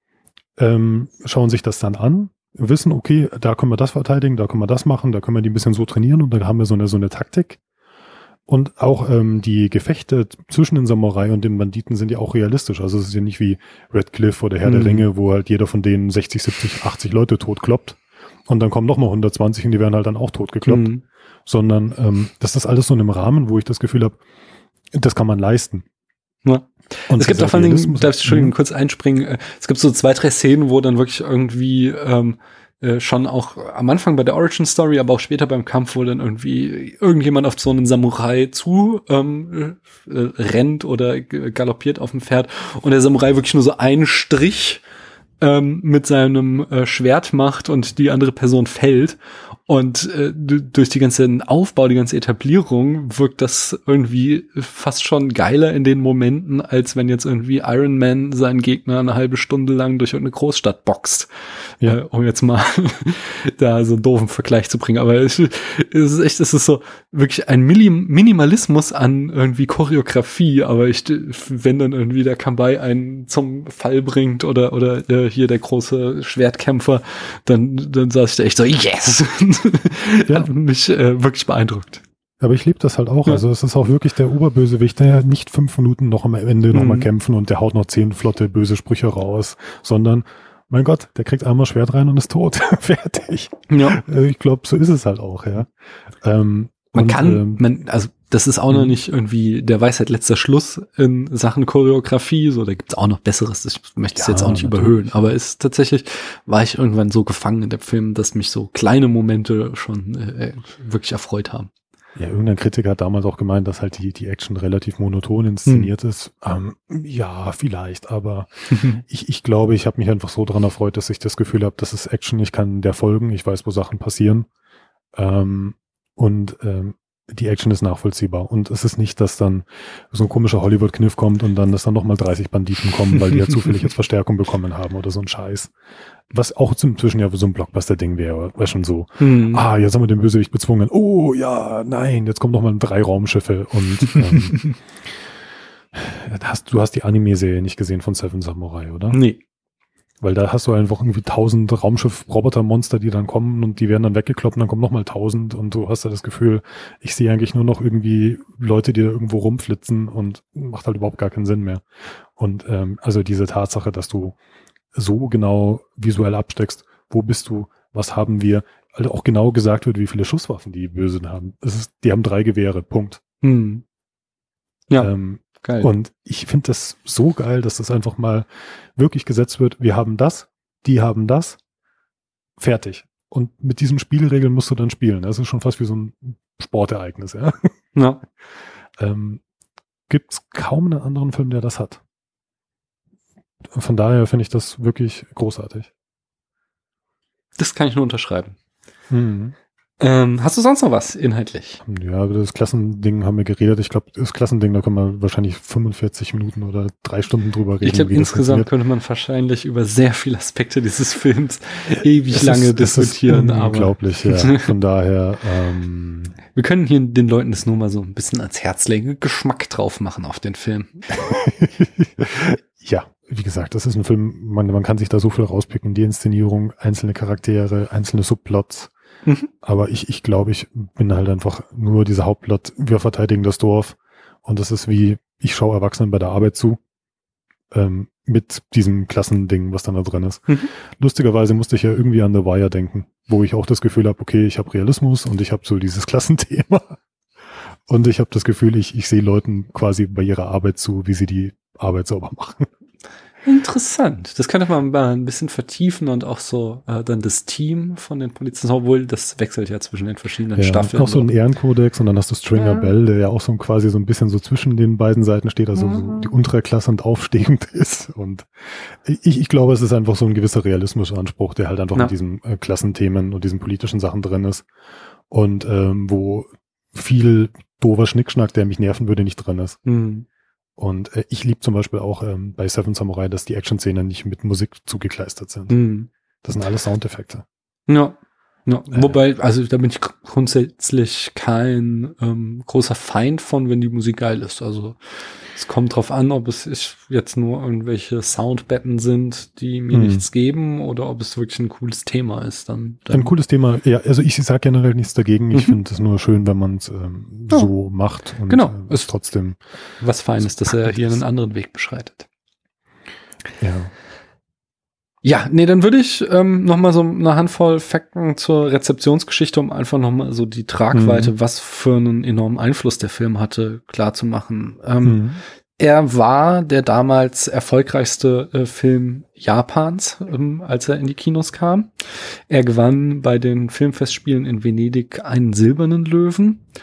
ähm, schauen sich das dann an, wissen, okay, da können wir das verteidigen, da können wir das machen, da können wir die ein bisschen so trainieren und dann haben wir so eine, so eine Taktik. Und auch ähm, die Gefechte zwischen den Samurai und den Banditen sind ja auch realistisch. Also es ist ja nicht wie Red Cliff oder Herr mhm. der Ringe, wo halt jeder von denen sechzig, siebzig, achtzig Leute totkloppt. Und dann kommen noch mal hundertzwanzig und die werden halt dann auch totgekloppt. Mhm. Sondern ähm, das ist alles so in einem Rahmen, wo ich das Gefühl habe, das kann man leisten. Ja. Und es gibt auch vor allen Dingen, darf ich Entschuldigung, kurz einspringen, es gibt so zwei, drei Szenen, wo dann wirklich irgendwie ähm, Äh, schon auch am Anfang bei der Origin Story, aber auch später beim Kampf, wo dann irgendwie irgendjemand auf so einen Samurai zu ähm, äh, rennt oder g- galoppiert auf dem Pferd und der Samurai wirklich nur so einen Strich ähm, mit seinem äh, Schwert macht und die andere Person fällt. Und äh, d- durch die ganze Aufbau, die ganze Etablierung wirkt das irgendwie fast schon geiler in den Momenten, als wenn jetzt irgendwie Iron Man seinen Gegner eine halbe Stunde lang durch irgendeine Großstadt boxt. Ja. Äh, um jetzt mal da so einen doofen Vergleich zu bringen. Aber es, es ist echt, es ist so wirklich ein Minim- Minimalismus an irgendwie Choreografie. Aber ich, wenn dann irgendwie der Kambai einen zum Fall bringt oder oder äh, hier der große Schwertkämpfer, dann dann saß ich da echt so, yes! Ja. Hat mich äh, wirklich beeindruckt. Aber ich liebe das halt auch. Ja. Also es ist auch wirklich der Oberbösewicht, der nicht fünf Minuten noch am Ende noch Mhm. mal kämpfen und der haut noch zehn flotte böse Sprüche raus, sondern mein Gott, der kriegt einmal Schwert rein und ist tot. Fertig. Ja. Äh, Ich glaube, so ist es halt auch, ja. Ähm, Man und, kann, ähm, man, also das ist auch noch Mhm. nicht irgendwie der Weisheit letzter Schluss in Sachen Choreografie. So, da gibt's auch noch Besseres. Ich möchte es Ja, jetzt auch nicht natürlich. überhöhen. Aber es ist tatsächlich, war ich irgendwann so gefangen in dem Film, dass mich so kleine Momente schon äh, wirklich erfreut haben. Ja, irgendein Kritiker hat damals auch gemeint, dass halt die, die Action relativ monoton inszeniert ist. Ähm, ja, vielleicht, aber ich, ich glaube, ich habe mich einfach so dran erfreut, dass ich das Gefühl habe, das ist Action, ich kann der folgen, ich weiß, wo Sachen passieren. Ähm, und ähm, die Action ist nachvollziehbar. Und es ist nicht, dass dann so ein komischer Hollywood-Kniff kommt und dann, dass dann nochmal dreißig Banditen kommen, weil die ja zufällig jetzt Verstärkung bekommen haben oder so ein Scheiß. Was auch inzwischen ja so ein Blockbuster-Ding wäre, wäre schon so. Hm. Ah, jetzt haben wir den Bösewicht bezwungen. Oh, ja, nein, jetzt kommen noch mal drei Raumschiffe und ähm, hast, du hast die Anime-Serie nicht gesehen von Seven Samurai, oder? Nee. Weil da hast du einfach irgendwie tausend Raumschiff-Roboter-Monster, die dann kommen und die werden dann weggekloppt und dann kommen noch mal tausend und du hast da das Gefühl, ich sehe eigentlich nur noch irgendwie Leute, die da irgendwo rumflitzen und macht halt überhaupt gar keinen Sinn mehr. Und ähm, also diese Tatsache, dass du so genau visuell absteckst, wo bist du, was haben wir, also auch genau gesagt wird, wie viele Schusswaffen die Bösen haben. Das ist, die haben drei Gewehre, Punkt. Hm. Ja, Ähm, geil. und ich finde das so geil, dass das einfach mal wirklich gesetzt wird. Wir haben das, die haben das, fertig. Und mit diesen Spielregeln musst du dann spielen. Das ist schon fast wie so ein Sportereignis. Ja? Ja. Ähm, gibt's kaum einen anderen Film, der das hat. Von daher finde ich das wirklich großartig. Das kann ich nur unterschreiben. Mhm. Ähm, hast du sonst noch was inhaltlich? Ja, über das Klassending haben wir geredet. Ich glaube, das Klassending, da können wir wahrscheinlich fünfundvierzig Minuten oder drei Stunden drüber reden. Ich glaube, wie das insgesamt funktioniert. könnte man wahrscheinlich über sehr viele Aspekte dieses Films ewig Es lange ist, diskutieren. Es ist Aber unglaublich, ja. Von daher, ähm, wir können hier den Leuten das nur mal so ein bisschen ans Herz legen, Geschmack drauf machen auf den Film. ja, wie gesagt, das ist ein Film, man, man kann sich da so viel rauspicken, die Inszenierung, einzelne Charaktere, einzelne Subplots. Mhm. Aber ich, ich glaube, ich bin halt einfach nur dieser Hauptplot, wir verteidigen das Dorf. Und das ist wie, ich schaue Erwachsenen bei der Arbeit zu, ähm, mit diesem Klassending, was dann da drin ist. Mhm. Lustigerweise musste ich ja irgendwie an The Wire denken, wo ich auch das Gefühl habe, okay, ich habe Realismus und ich habe so dieses Klassenthema. Und ich habe das Gefühl, ich, ich sehe Leuten quasi bei ihrer Arbeit zu, wie sie die Arbeit sauber machen. Interessant. Das könnte man mal ein bisschen vertiefen und auch so äh, dann das Team von den Polizisten, obwohl das wechselt ja zwischen den verschiedenen Ja, Staffeln. auch so ein Ehrenkodex und dann hast du Stringer Ja. Bell, der ja auch so quasi so ein bisschen so zwischen den beiden Seiten steht, also so Mhm. die untere Klasse und aufstehend ist. Und ich, ich glaube, es ist einfach so ein gewisser Realismusanspruch, der halt einfach Ja. mit diesen äh, Klassenthemen und diesen politischen Sachen drin ist. Und ähm, wo viel doofer Schnickschnack, der mich nerven würde, nicht drin ist. Hm. Und äh, ich liebe zum Beispiel auch ähm, bei Seven Samurai, dass die Action-Szenen nicht mit Musik zugekleistert sind. Hm. Das sind alles Soundeffekte. Ja. Ja. Äh. Wobei, also da bin ich grundsätzlich kein ähm, großer Feind von, wenn die Musik geil ist. Also es kommt drauf an, ob es ist jetzt nur irgendwelche Soundbetten sind, die mir Hm. nichts geben, oder ob es wirklich ein cooles Thema ist. Dann, dann Ein cooles Thema. Ja, also ich sage generell nichts dagegen. Ich Mhm. finde es nur schön, wenn man es ähm, Ja. so macht und Genau. äh, es trotzdem. was Feines, dass er hier ist. einen anderen Weg beschreitet. Ja. Ja, nee, dann würde ich ähm, noch mal so eine Handvoll Fakten zur Rezeptionsgeschichte, um einfach noch mal so die Tragweite, Mhm. was für einen enormen Einfluss der Film hatte, klar zu machen. Ähm, Mhm. Er war der damals erfolgreichste äh, Film Japans, ähm, als er in die Kinos kam. Er gewann bei den Filmfestspielen in Venedig einen silbernen Löwen.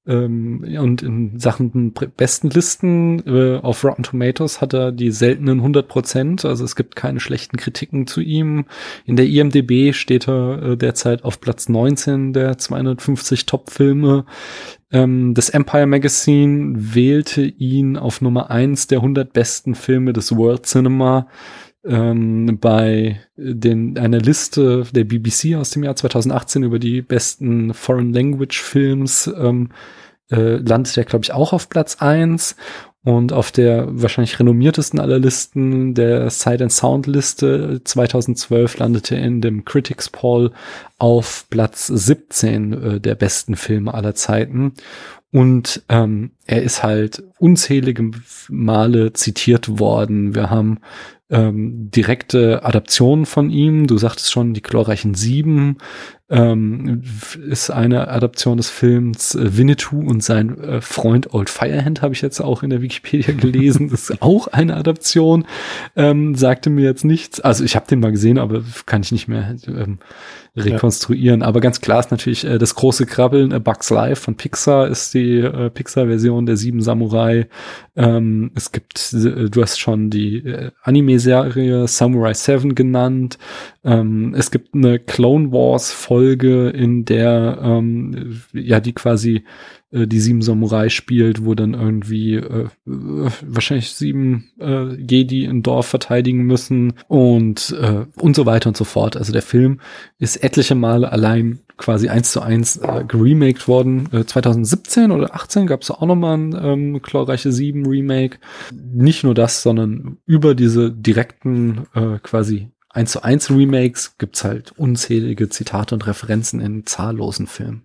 Ähm, und in Sachen besten Listen äh, auf Rotten Tomatoes hat er die seltenen hundert Prozent. Also es gibt keine schlechten Kritiken zu ihm. In der I M D B steht er äh, derzeit auf Platz neunzehn der zweihundertfünfzig Top-Filme. Ähm, das Empire Magazine wählte ihn auf Nummer eins der hundert besten Filme des World Cinema. Ähm, bei den, einer Liste der B B C aus dem Jahr zweitausendachtzehn über die besten Foreign Language Films ähm, äh, landet er, glaube ich, auch auf Platz eins. Und auf der wahrscheinlich renommiertesten aller Listen, der Sight and Sound Liste zweitausendzwölf, landete er in dem Critics Poll auf Platz siebzehn äh, der besten Filme aller Zeiten. Und ähm, er ist halt unzählige Male zitiert worden. Wir haben ähm, direkte Adaptionen von ihm. Du sagtest schon, die glorreichen Sieben ähm, ist eine Adaption des Films. Äh, Winnetou und sein äh, Freund Old Firehand habe ich jetzt auch in der Wikipedia gelesen. Das ist auch eine Adaption. Ähm, sagte mir jetzt nichts. Also ich habe den mal gesehen, aber kann ich nicht mehr ähm, rekonstruieren. Ja. Aber ganz klar ist natürlich äh, das große Krabbeln. A Bug's Life von Pixar ist die äh, Pixar-Version der Sieben Samurai. Ähm, es gibt, äh, du hast schon die äh, Anime-Serie Samurai Seven genannt. Ähm, es gibt eine Clone Wars-Folge, in der ähm, ja die quasi äh, die Sieben Samurai spielt, wo dann irgendwie äh, wahrscheinlich sieben äh, Jedi ein Dorf verteidigen müssen und äh, und so weiter und so fort. Also der Film ist etliche Male allein quasi eins zu eins äh, geremaked worden. Äh, zweitausendsiebzehn oder achtzehn gab es auch nochmal ein ähm, glorreiche Sieben Remake. Nicht nur das, sondern über diese direkten äh, quasi eins zu eins Remakes gibt's halt unzählige Zitate und Referenzen in zahllosen Filmen.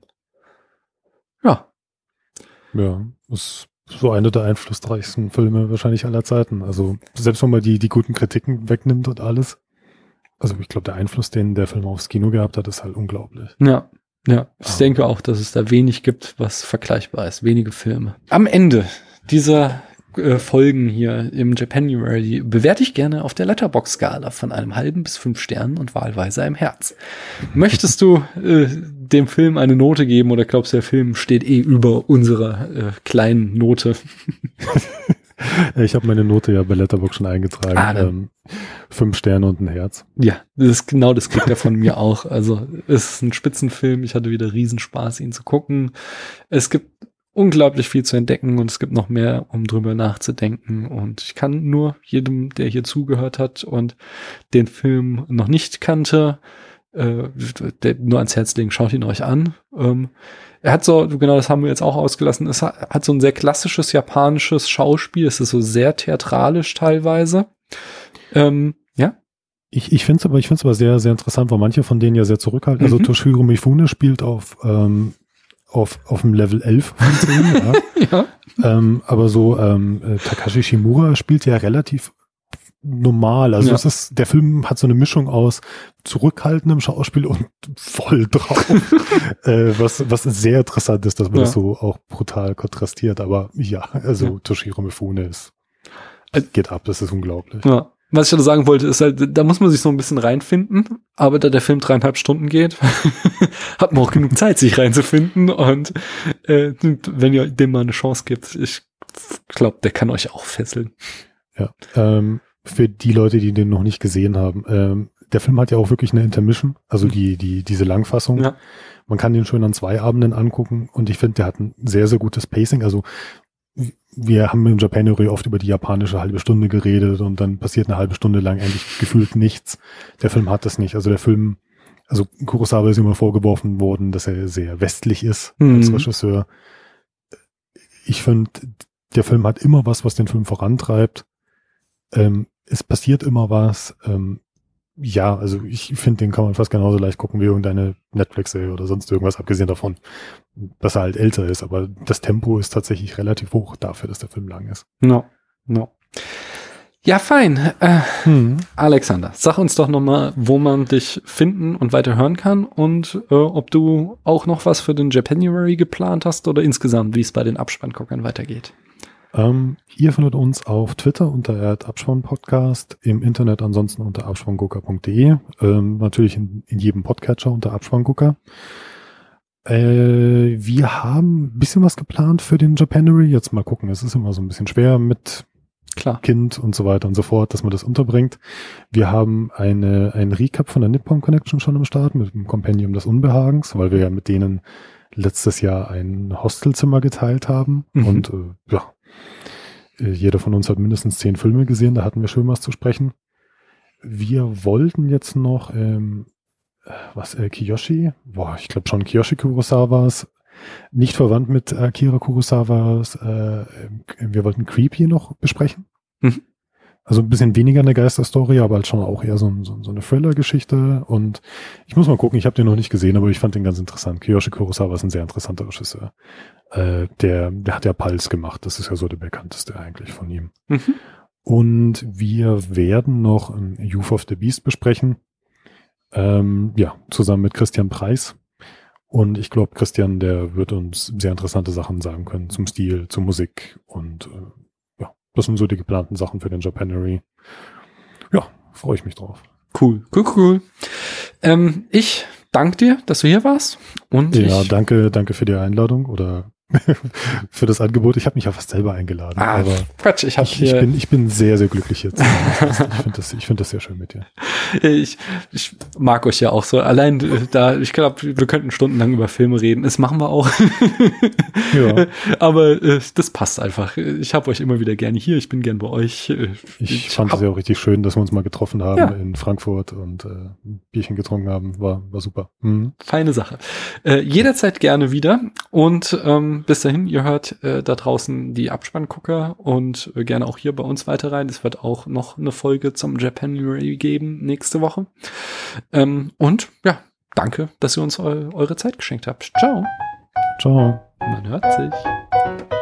Ja. Ja, ist so einer der einflussreichsten Filme wahrscheinlich aller Zeiten. Also selbst wenn man die, die guten Kritiken wegnimmt und alles. Also ich glaube, der Einfluss, den der Film aufs Kino gehabt hat, ist halt unglaublich. Ja, ja. Ich ah. denke auch, dass es da wenig gibt, was vergleichbar ist. Wenige Filme. Am Ende dieser äh, Folgen hier im Japanuary bewerte ich gerne auf der Letterboxd-Skala von einem halben bis fünf Sternen und wahlweise einem Herz. Möchtest du äh, dem Film eine Note geben oder glaubst du, der Film steht eh über unserer äh, kleinen Note? Ich habe meine Note ja bei Letterboxd schon eingetragen. Ah, ähm, fünf Sterne und ein Herz. Ja, das ist genau das kriegt er von mir auch. Also es ist ein Spitzenfilm. Ich hatte wieder Riesenspaß, ihn zu gucken. Es gibt unglaublich viel zu entdecken und es gibt noch mehr, um drüber nachzudenken. Und ich kann nur jedem, der hier zugehört hat und den Film noch nicht kannte, äh, der, nur ans Herz legen, schaut ihn euch an. Ähm, Er hat so, genau das haben wir jetzt auch ausgelassen, es hat, hat so ein sehr klassisches japanisches Schauspiel, es ist so sehr theatralisch teilweise. Ähm, ja? Ich, ich finde es aber, ich finde es aber sehr, sehr interessant, weil manche von denen ja sehr zurückhalten. Mhm. Also Toshiro Mifune spielt auf, ähm, auf, auf dem Level elf von zehn, ja. ja. Ähm, aber so, ähm, Takashi Shimura spielt ja relativ normal. Also ja. es ist, der Film hat so eine Mischung aus zurückhaltendem Schauspiel und voll drauf. äh, was, was sehr interessant ist, dass man ja. das so auch brutal kontrastiert. Aber ja, also ja. Toshiro Mifune ist, geht ab, das ist unglaublich. Ja. Was ich da sagen wollte, ist halt, da muss man sich so ein bisschen reinfinden, aber da der Film dreieinhalb Stunden geht, hat man auch genug Zeit, sich reinzufinden und äh, wenn ihr dem mal eine Chance gibt, ich glaube, der kann euch auch fesseln. Ja, ähm, für die Leute, die den noch nicht gesehen haben, ähm, der Film hat ja auch wirklich eine Intermission, also die, die, diese Langfassung. Ja. Man kann den schön an zwei Abenden angucken und ich finde, der hat ein sehr, sehr gutes Pacing. Also wir haben im Japanuary oft über die japanische halbe Stunde geredet und dann passiert eine halbe Stunde lang eigentlich gefühlt nichts. Der Film hat das nicht. Also der Film, also Kurosawa ist immer vorgeworfen worden, dass er sehr westlich ist mhm. als Regisseur. Ich finde, der Film hat immer was, was den Film vorantreibt. Ähm, es passiert immer was. Ähm, ja, also ich finde, den kann man fast genauso leicht gucken wie irgendeine Netflix-Serie oder sonst irgendwas, abgesehen davon, dass er halt älter ist. Aber das Tempo ist tatsächlich relativ hoch dafür, dass der Film lang ist. No, no. Ja, fein. Äh, hm. Alexander, sag uns doch nochmal, wo man dich finden und weiter hören kann und äh, ob du auch noch was für den Japanuary geplant hast oder insgesamt, wie es bei den Abspannguckern weitergeht. Ähm, ihr findet uns auf Twitter unter Abspannpodcast, im Internet ansonsten unter abspanngucker punkt de, ähm, natürlich in, in jedem Podcatcher unter Abspanngucker. Äh, wir haben ein bisschen was geplant für den Japanery. Jetzt mal gucken, es ist immer so ein bisschen schwer mit Klar. Kind und so weiter und so fort, dass man das unterbringt. Wir haben eine ein Recap von der Nippon Connection schon am Start mit dem Kompendium des Unbehagens, weil wir ja mit denen letztes Jahr ein Hostelzimmer geteilt haben. Mhm. Und äh, ja, jeder von uns hat mindestens zehn Filme gesehen, da hatten wir schön was zu sprechen. Wir wollten jetzt noch ähm, was, äh, Kiyoshi? Boah, ich glaube schon Kiyoshi Kurosawas. Nicht verwandt mit Akira Kurosawas. Äh, wir wollten Creepy noch besprechen. Mhm. Also ein bisschen weniger eine Geisterstory, aber halt schon auch eher so, so, so eine Thriller-Geschichte. Und ich muss mal gucken, ich habe den noch nicht gesehen, aber ich fand den ganz interessant. Kiyoshi Kurosawa ist ein sehr interessanter Regisseur. Äh, der, der hat ja Pulse gemacht. Das ist ja so der bekannteste eigentlich von ihm. Mhm. Und wir werden noch ähm, Youth of the Beast besprechen. Ähm, ja, zusammen mit Christian Preis. Und ich glaube, Christian, der wird uns sehr interessante Sachen sagen können zum Stil, zur Musik und äh, ja, das sind so die geplanten Sachen für den Japanery. Ja, freue ich mich drauf. Cool, cool, cool. Ähm, ich danke dir, dass du hier warst. Und ja, ich danke, danke für die Einladung oder für das Angebot. Ich habe mich ja fast selber eingeladen. Ah, aber Quatsch, ich habe ich, ich bin, ich bin sehr, sehr glücklich jetzt. Ich finde das, ich finde das sehr schön mit dir. Ich, ich mag euch ja auch so. Allein da, ich glaube, wir könnten stundenlang über Filme reden. Das machen wir auch. Ja. Aber äh, das passt einfach. Ich habe euch immer wieder gerne hier. Ich bin gern bei euch. Ich, ich fand es ja auch richtig schön, dass wir uns mal getroffen haben ja. in Frankfurt und äh, ein Bierchen getrunken haben. War, war super. Mhm. Feine Sache. Äh, jederzeit gerne wieder. Und ähm, bis dahin, ihr hört äh, da draußen die Abspanngucker und äh, gerne auch hier bei uns weiter rein. Es wird auch noch eine Folge zum Japanery geben nächste Woche. Ähm, und ja, danke, dass ihr uns eu- eure Zeit geschenkt habt. Ciao. Ciao. Man hört sich.